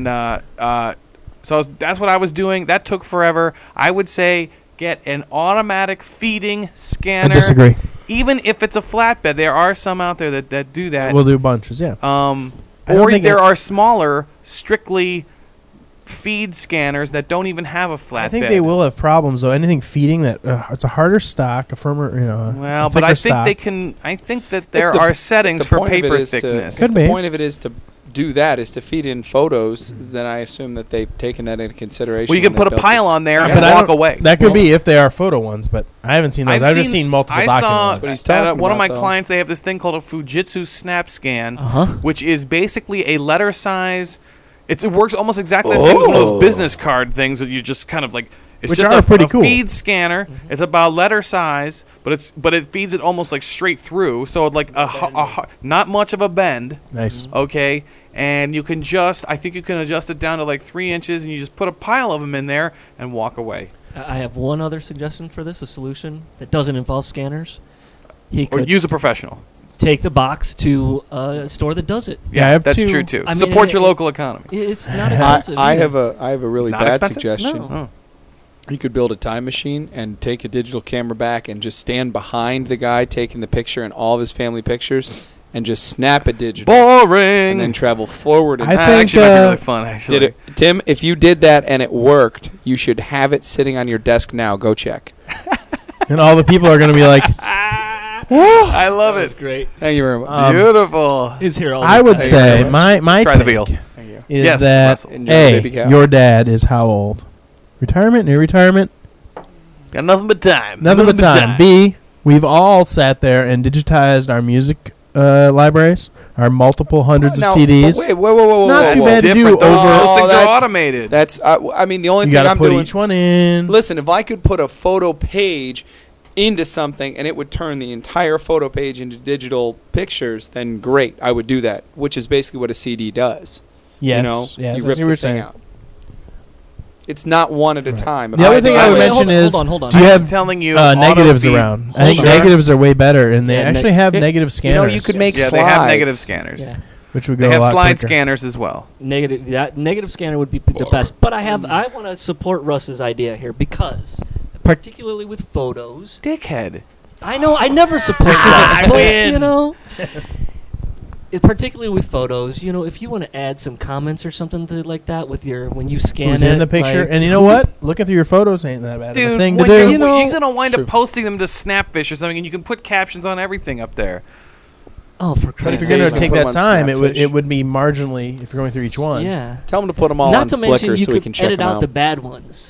so that's what I was doing. That took forever. I would say get an automatic feeding I scanner. disagree. even if it's a flatbed, there are some out there that do that. We'll do bunches, yeah. Um, I don't or think there it- are smaller, strictly feed scanners that don't even have a flatbed. I think they will have problems though. Anything feeding that it's a harder stock, a firmer, Well, a but I thicker think stock. they can. I think that there The- are settings the for point of it paper is thickness. Could the be. point of it is to do that is to feed in photos. Then I assume that they've taken that into consideration. Well, you can when they put a built pile this. on there Yeah, and but I walk don't- away. That could be if they are photo ones, but I haven't seen those. I've just seen multiple I document saw ones. But he's at talking one of my about, though. clients. They have this thing called a Fujitsu Snap Scan, Which which is basically a letter size. It works almost exactly the same as one of Oh. those business card things that you just kind of like. It's Which just are pretty a cool. feed scanner. It's about letter size, but it feeds it almost like straight through. So like not much of a bend. Nice. Okay, and you can I think you can adjust it down to like 3 inches, and you just put a pile of them in there and walk away. I have one other suggestion for this, a solution that doesn't involve scanners. He Or could use a professional. take the box to a store that does it. Yeah, I have that's two- true too. I mean, Support your local economy. It's not expensive. I either. have a really It's not bad expensive? suggestion. No. Oh. You could build a time machine and take a digital camera back and just stand behind the guy taking the picture and all of his family pictures and just snap it digital Boring. and then travel forward. And I That think, actually might be really uh, fun. Actually, did it, Tim, if you did that and it worked, you should have it sitting on your desk now. Go check. And all the people are going to be like, I love That's it. great. Thank you very much. Beautiful. He's here all I the would time. say my Try the take veal. Thank you. is Yes, that Russell. Enjoy the baby cow. your dad is how old? Retirement, near retirement, Got nothing but time. nothing but time. B, we've all sat there and digitized our music libraries, our multiple hundreds Now, of CDs. but wait, whoa. Not That's too bad to do different, though. over- Those things are that's- automated. That's I mean the only You thing got to I'm put doing. each one in. Listen, if I could put a photo page into something and it would turn the entire photo page into digital pictures, then great, I would do that. Which is basically what a CD does. Yes, You know, yes, you I rip see what the you're thing saying. out. It's not one at a Right. time. The other thing I would Wait, mention is, hold on. do you I'm have telling you, negatives auto-feed- around? I Hold think on. negatives are way better, and they Yeah, actually have it- negative You know, scanners. you could make Yeah, slides. they have negative scanners. Yeah. which would They go a have lot slide quicker. scanners as well. Negative scanner would be the best. But I want to support Russ's idea here because, particularly with photos, Dickhead. I know I never support this, I but, win. you know, particularly with photos, you know, if you want to add some comments or something like that with your when you scan Who's it, in the picture? like- and you know what? Looking through your photos ain't that bad of a Dude, thing to when do. you're, You know- you're gonna wind True. up posting them to Snapfish or something, and you can put captions on everything up there. oh, for But if Christ's you're Say going you to can take put 'em that on time, it Snapfish. would be marginally if you're going through each one. yeah. Tell them to put them all Not on to mention Flickr you so we could can check edit them out out. the bad ones.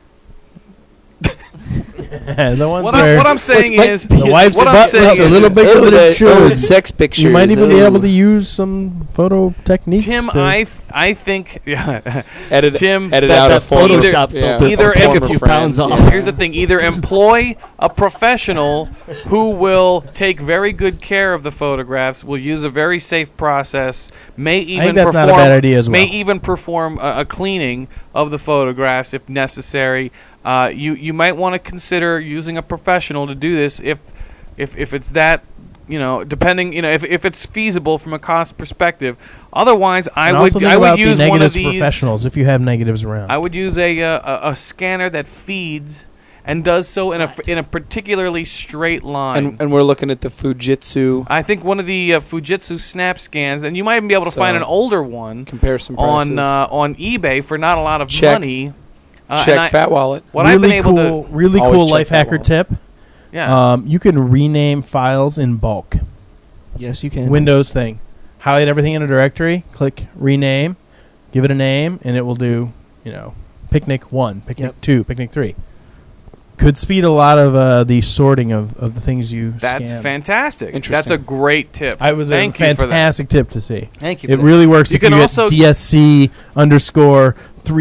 The ones What where I'm saying is, the wife's what I'm butt saying looks a is- little bigger than it should. Sex pictures. You might even be Ooh. able to use some photo techniques. Tim, to I think, yeah, edit Tim, edit that- out that a former Photoshop yeah, filter Either a take a former few friend. pounds off. Yeah. here's the thing: either employ a professional who will take very good care of the photographs, will use a very safe process, may even think that's perform, not a bad idea as may well. even perform a cleaning of the photographs if necessary. You might want to consider using a professional to do this if it's that, you know, depending, you know, if it's feasible from a cost perspective. Otherwise, I And would also think I would about use the one of negatives these. professionals if you have negatives around. I would use a scanner that feeds and does so in a particularly straight line. And we're looking at the Fujitsu I think one of the Fujitsu Snap scans, and you might even be able to So, find an older one comparison prices. on eBay for not a lot of Check. money. Check Fat Wallet. What I've been able cool, to, really Always cool check life that hacker one. tip. yeah, You can rename files in bulk. Yes, you can. Windows thing. Highlight everything in a directory, click rename, give it a name, and it will do, you know, Picnic 1, Picnic Yep. 2, Picnic 3. Could speed a lot of the sorting of the things you that's scan. fantastic. Interesting. That's a great tip. I was Thank a you for that. fantastic tip to see. Thank you. It for really works You if you can get also- DSC _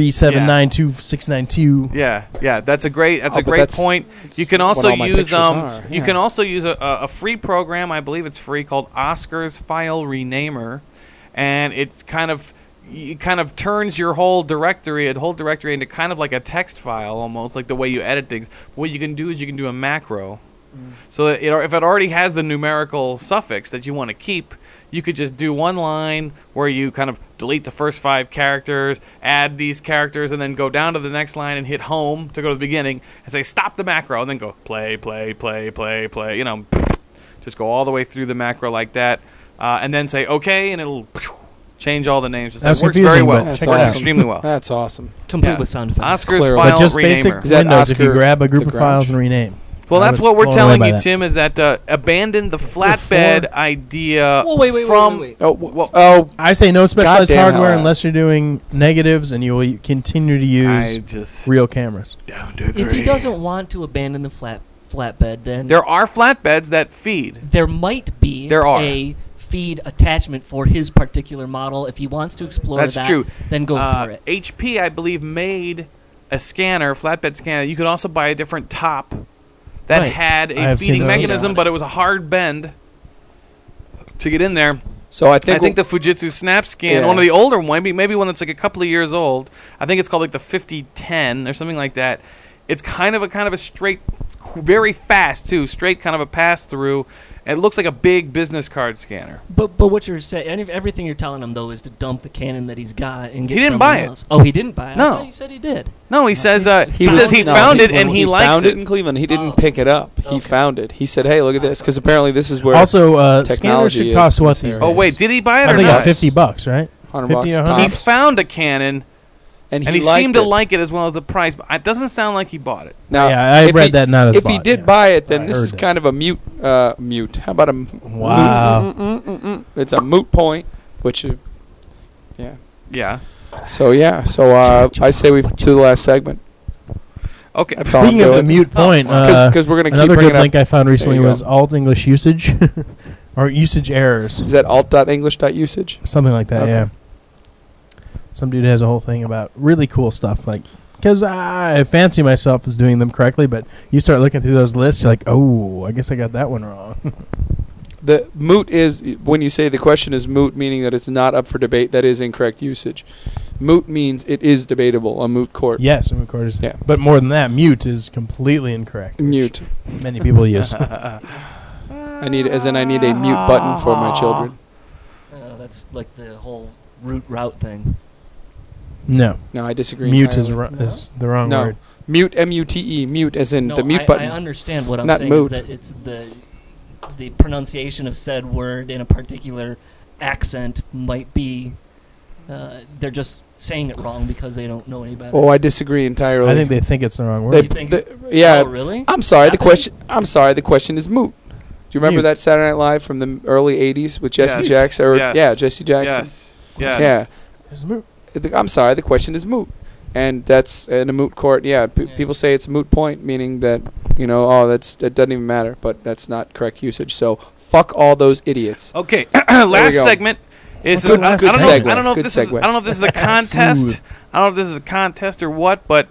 3792692. Yeah, that's a great Oh, but great that's- point. that's You can what also all my use pictures are, you yeah. can also use a free program. I believe it's free called Oscar's File Renamer, and it kind of turns your whole directory into kind of like a text file, almost like the way you edit things. What you can do is you can do a macro. So that if it already has the numerical suffix that you want to keep, you could just do one line where you kind of delete the first 5 characters, add these characters, and then go down to the next line and hit home to go to the beginning and say stop the macro, and then go play, play, play, play, play. You know, Just go all the way through the macro like that, and then say OK, and it'll change all the names. Just That's like, works very confusing, well. but That's check it Works out. extremely well. That's awesome. Complete Yeah. with sound effects. Oscar's Clearly. file But just renamer. basic Is that Windows, if you Oscar grab a group the of files Grouch? and rename. Well, I that's was what we're blown away telling by you, that. Tim, is that abandon the flatbed idea Whoa, wait, from. wait. Oh, Well, oh, I say no specialized Goddamn hardware hell, unless you're doing negatives, and you will continue to I use just real cameras. don't agree. If he doesn't want to abandon the flatbed, then There are flatbeds that feed. there might be There are. a feed attachment for his particular model. If he wants to explore That's that, true. then go for it. HP, I believe, made a scanner, flatbed scanner. You could also buy a different top that Right. had I a have seen feeding those. mechanism, but it was a hard bend to get in there. so I I think think the Fujitsu SnapScan, Yeah. one of the older ones, maybe one that's like a couple of years old. I think it's called like the 5010 or something like that. It's kind of a straight, very fast too, straight kind of a pass through. It looks like a big business card scanner. But what you're saying, everything you're telling him though, is to dump the Canon that he's got and get He didn't something buy it. else. Oh, he didn't buy it. No. I thought you said he did. No, he says he says he found- found it when and he likes found it. it in Cleveland. He didn't Oh. pick it up. He Okay. found it. He said, "Hey, look at this," because apparently this is where Also, scanners technology should is cost what in these this Oh days? wait, did he buy it I or think not? it's $50, right? 100 50 or bucks 100? He tops. found a Canon and and he liked seemed to it. like it as well as the price, but it doesn't sound like he bought it. Now, Yeah, I if read he- that not as If he bought, did yeah. buy it, then I this heard is that. kind of a mute. How about a Wow. It's a moot point, which, yeah. Yeah. So yeah. So I say we do the last segment. Okay. That's all Speaking I'm of the doing. mute point, Because we're gonna keep another bringing good up. link I found recently you go. was alt English usage or usage errors, Is that alt.english.usage? something like that. Okay. Yeah. Some dude has a whole thing about really cool stuff, like because I fancy myself as doing them correctly, but you start looking through those lists, you're like, oh, I guess I got that one wrong. The moot is when you say the question is moot, meaning that it's not up for debate. That is incorrect usage. Moot means it is debatable. A moot court. Yes, and of course, Yeah. but more than that, mute is completely incorrect. which Mute. Many people use. I need a mute button for my children. That's like the whole route thing. No, No, I disagree. mute is, entirely. is the wrong No. word. Mute, M-U-T-E, mute, as in No, the mute I button. understand what I'm Not saying moot. is that it's the pronunciation of said word in a particular accent might be they're just saying it wrong because they don't know any better. Oh, I disagree entirely. I think they think it's the wrong They- word. You think- yeah. Oh, really? I'm sorry. The Happens? question is moot. Do you remember Mute. that Saturday Night Live from the early '80s with Jesse Yes. Jackson? Yes. Yeah, Jesse Jackson. Yes. Yes. Yeah. It's mute. I'm sorry. The question is moot, and that's in a moot court. Yeah, Yeah. people say it's a moot point, meaning that it doesn't even matter. But that's not correct usage. So fuck all those idiots. Okay. we Last go. segment is Good I don't segue. know. I don't know if Good this is. segue. I don't know if this is a contest. Smooth. I don't know if this is a contest or what. But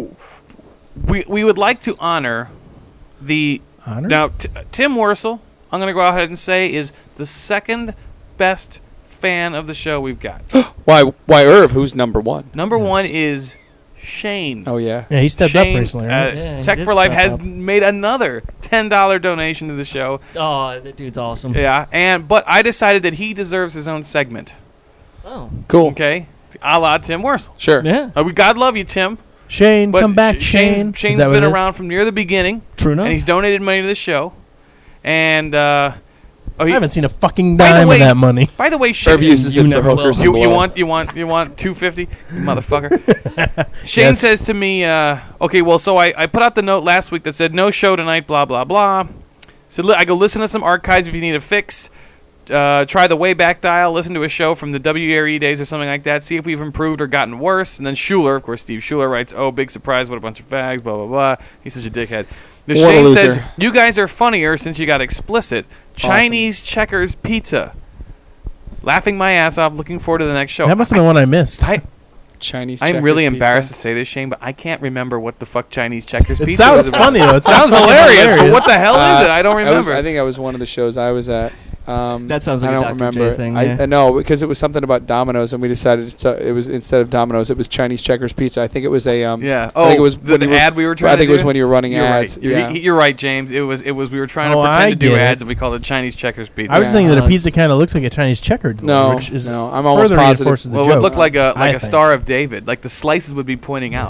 we would like to honor the Honor? now Tim Wursel. I'm going to go ahead and say is the second best fan of the show we've got. Why Irv? Who's number one? Number Yes. one is Shane. Oh yeah. Yeah, he stepped Shane, up recently, right? Yeah, he Tech did for Life step has up. made another $10 donation to the show. Oh, that dude's awesome. Yeah, but I decided that he deserves his own segment. Oh, Cool. Okay, a la Tim Wursel. Sure. yeah. We God love you, Tim. Shane, But come back, Shane's Shane. Shane's Is that what been it is? around from near the beginning, True enough. and he's donated money to the show. And I he, haven't seen a fucking By the dime way- of that money. by the way, Irv Shane, uses you it for never will. hookers and you blow. want $250, you motherfucker. Shane Yes. says to me, okay, well, so I put out the note last week that said no show tonight, blah blah blah. So I go listen to some archives if you need a fix. Try the Wayback Dial, listen to a show from the WRE days or something like that, see if we've improved or gotten worse. And then Schuler, of course, Steve Schuler writes, oh, big surprise, what a bunch of fags, blah, blah, blah. He's such a dickhead. The What a Shane loser. says, you guys are funnier since you got explicit. Chinese Checkers Pizza. Laughing my ass off, looking forward to the next show. That must have been one I missed. Chinese. I'm Checkers really pizza. embarrassed to say this, Shane, but I can't remember what the fuck Chinese Checkers It Pizza sounds was about. funny, though. It Sounds fucking hilarious, but what the hell is it? I don't remember. I think I was one of the shows I was at. That sounds like I a don't Dr. J remember. thing, I yeah. know because it was something about Domino's, and we decided it was instead of Domino's, it was Chinese Checkers Pizza. I think it was a yeah. I think it was the when you were- ad we were trying I think to it do? was when you were running You're ads. right. You're right, James. It was we were trying to Oh, pretend I to do get ads it. and we called it Chinese Checkers Pizza. I was thinking that a Uh, pizza kind of looks like a Chinese checkered board, No, which is no, I'm almost further positive. reinforces the well, it joke. would look like I a think. Star of David. Like the slices would be pointing out.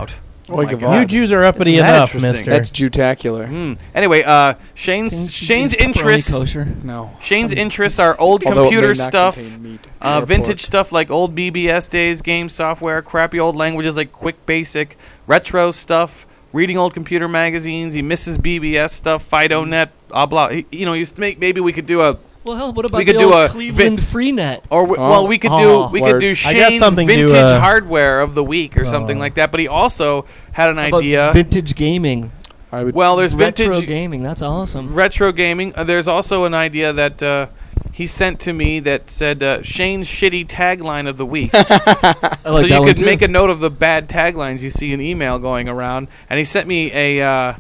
Oh my Oy, God. You Jews are uppity Isn't that enough, interesting? mister. That's Jewtacular. Anyway, Shane's interests. Kosher. No. Shane's interests are old Although it may computer not stuff, contain meat or vintage pork. stuff like old BBS days, game software, crappy old languages like Quick Basic, retro stuff, reading old computer magazines. He misses BBS stuff, FidoNet, blah blah. He used to make. Maybe we could do a. Well, hell, what about We could the do old a Cleveland Freenet? Or Oh. we could Oh. do Word. I got Shane's something to, vintage hardware of the week or something Oh. like that. But he also had an How about idea. vintage gaming. I would. Well, there's Retro vintage gaming. That's awesome. retro gaming. There's also an idea that he sent to me that said Shane's shitty tagline of the week. I like So that you one could too. make a note of the bad taglines you see in email going around. And he sent me a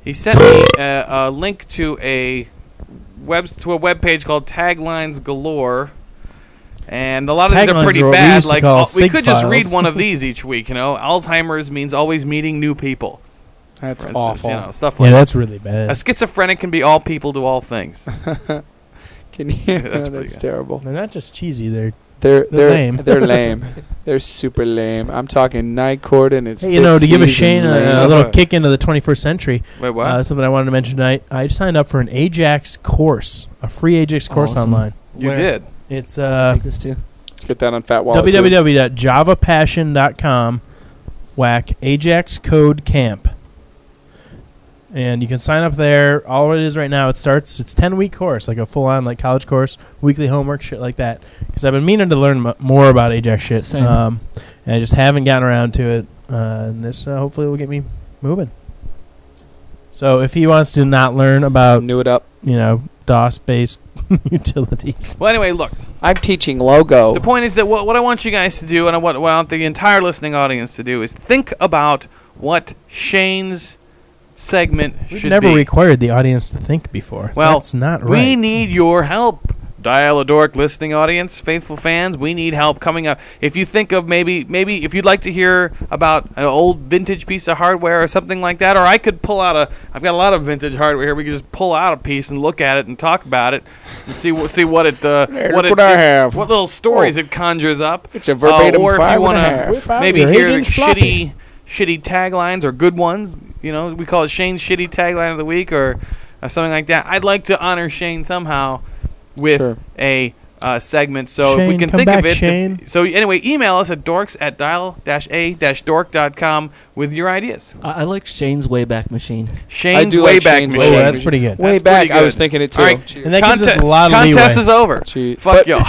link to a web page called Taglines Galore. And a lot of these are Taglines pretty are what we bad. used to Like call we sig could just read files. one of these each week. Alzheimer's means always meeting new people. That's For instance, awful. stuff Yeah, like that's really bad. a schizophrenic can be all people to all things. Can you? That's That's, pretty good. terrible. They're not just cheesy. They're They're lame. They're lame. They're super lame. I'm talking Night Court and it's. hey, to give a Pixies Shane and a lame. little kick into the 21st century. Wait, what? Something I wanted to mention tonight. I signed up for an Ajax course, a free Ajax course Awesome. online. You Where? did. It's Take this too. Get that on Fat Wallet. too. www.javapassion.com whack Ajax code camp. And you can sign up there. All it is right now, it's 10-week course, like a full-on like college course, weekly homework, shit like that. Because I've been meaning to learn more about Ajax shit. Same. And I just haven't gotten around to it. And this hopefully will get me moving. So if he wants to not learn about, Knew it up. DOS-based utilities. Well, anyway, look. I'm teaching logo. The point is that what I want you guys to do, and what I want the entire listening audience to do, is think about what Shane's segment We've should never be. required the audience to think before. Well, that's not right. We need your help. Dial a Dork listening audience, faithful fans, we need help coming up. If you think of maybe if you'd like to hear about an old vintage piece of hardware or something like that, or I could pull out I've got a lot of vintage hardware here. We could just pull out a piece and look at it and talk about it and see what it What I have. what little stories it conjures up. It's a verbatim or if five you and a wanna half. Whip out maybe your hear the 8-inch floppy. shitty taglines or good ones. We call it Shane's shitty tagline of the week or something like that. I'd like to honor Shane somehow with Sure. a segment. So if we Shane, can come think back, of it. Shane. So anyway, email us at dorks@dial-a-dork.com with your ideas. I like Shane's Wayback Machine. Shane's do like Wayback Shane's Oh, Machine. Wayback that's pretty good. Way That's back, pretty I was good. thinking it too. All right. And that gives us a lot of Contest leeway. is over. Gee, Fuck but- y'all.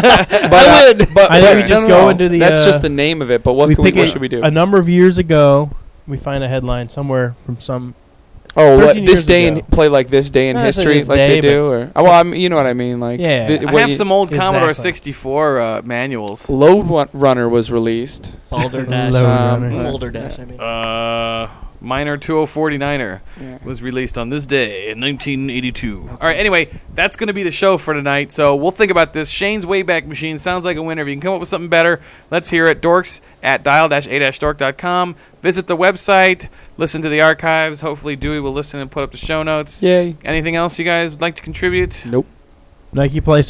But I think we just go no. into the, That's just the name of it. But what pick should we do? a number of years ago, we find a headline somewhere from some. Oh, 13 this years day ago. and play like this day in Not history, necessarily this like day, they do, or so- well, I mean, you know what I mean, like Yeah. I what have you- some old Commodore Exactly. 64 manuals. Load Runner was released. Balderdash. Load Um, Runner. Balderdash, I mean. Minor 2049er Yeah. was released on this day in 1982. All right, anyway, that's going to be the show for tonight. So we'll think about this. Shane's Wayback Machine sounds like a winner. If you can come up with something better, let's hear it. Dorks@dial-a-dork.com. Visit the website. Listen to the archives. Hopefully Dewey will listen and put up the show notes. Yay! Anything else you guys would like to contribute? Nope. Nike Plus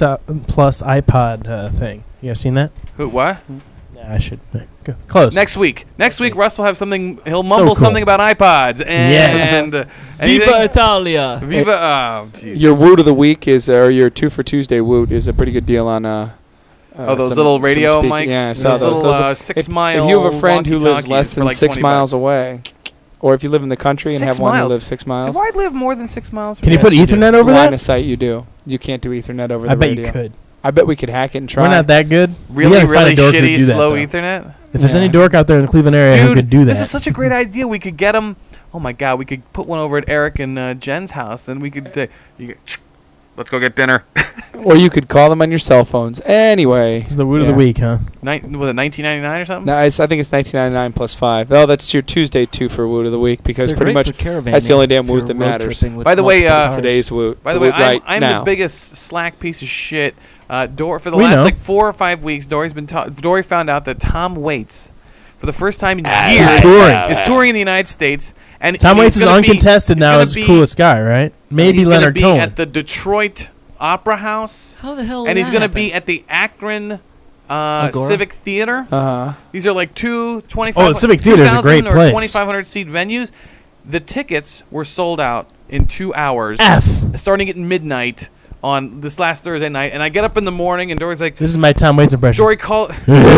iPod thing. You guys seen that? Who? What? Nah, I should. Go. Close. Next week. Next week, Russ will have something. He'll So mumble cool. something about iPods. And, Yes. and Viva anything? Italia! Viva! Oh, jeez. Your woot of the week is, or your 2 for Tuesday woot is a pretty good deal on. Oh, those little radio mics? Yeah, I Those saw those. little, Those- 6 if, mile if you have a friend who lives less walkie-talkies for than like 6 $20 miles away, or if you live in the country and 6 have one who miles? lives 6 miles, Do I live more than 6 miles? Can you from put here? Ethernet over line that? of sight you do. You can't do Ethernet over the I bet radio. you could. I bet we could hack it and try. We're not that good. We Really, gotta find a really dork who'd shitty, do that, slow though. Ethernet? If there's any Yeah. dork out there in the Cleveland area who Dude, could do that, this is such a great idea. We could get them. Oh my God, we could put one over at Eric and Jen's house, and we could. Let's go get dinner. Or you could call them on your cell phones. Anyway. it's the woot of the Yeah. week, huh? Was it 1999 or something? No, I think it's $19.99 plus 5. Oh, that's your Tuesday 2 for woot of the week because They're pretty great much for caravanning that's the only damn if woot you're that road matters. tripping with By the way, multiple it's cars. today's woot. By the way, woot right I'm now. the biggest slack piece of shit. For the We last know. like 4 or 5 weeks, Dory found out that Tom Waits, for the first time in Ah, years, He's touring. is touring in the United States. And Tom he's Waits is gonna be- uncontested he's now gonna as the be- coolest guy, right? Maybe he's gonna Leonard be Cohen. at the Detroit Opera House, How the hell? and he's going going to to be at the Akron Agora? Civic Theater. These are like two 25. Oh, the Civic Theater is a great 2,000 or place. 2,500 seat venues. The tickets were sold out in 2 hours, starting at midnight on this last Thursday night. And I get up in the morning, and Dory's like, This is my Tom Waits impression. Dory called.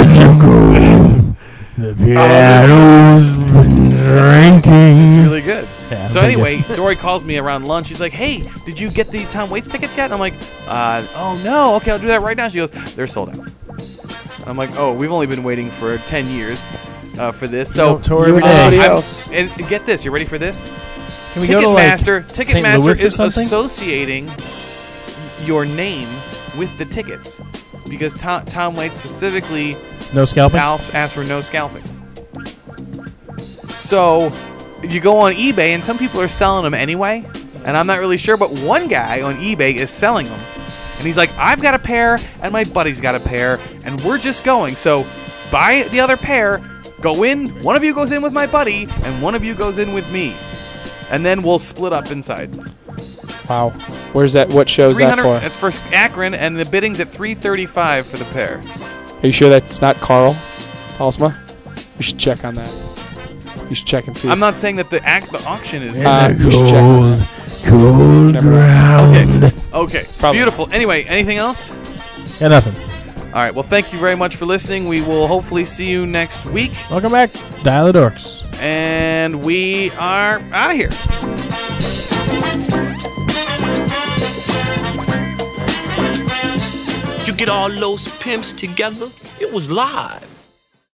The piano's been drinking. Really good. Yeah, So pretty anyway, Dory calls me around lunch. She's like, "Hey, did you get the Tom Waits tickets yet?" And I'm like, "Oh no. Okay, I'll do that right now." She goes, "They're sold out." And I'm like, "Oh, we've only been waiting for 10 years for this." So Don't tour every You and everybody day. else. and get this, you ready for this? Can we go to like St. Ticketmaster Louis or is something? associating your name with the tickets because Tom Waits specifically No scalping? asked for no scalping. So you go on eBay, and some people are selling them anyway, and I'm not really sure, but one guy on eBay is selling them. And he's like, I've got a pair, and my buddy's got a pair, and we're just going. So buy the other pair, go in, one of you goes in with my buddy, and one of you goes in with me. And then we'll split up inside. Wow. Where's that? What show is that for? It's for Akron, and the bidding's at $335 for the pair. Are you sure that's not Carl Halsma? We should check on that. You should check and see. I'm not saying that the auction is... you should check on that. Cold Never ground. Okay, Probably. beautiful. Anyway, anything else? Yeah, nothing. All right, well, thank you very much for listening. We will hopefully see you next week, Welcome back, Dial of Dorks. and we are out of here. You get all those pimps together, it was live.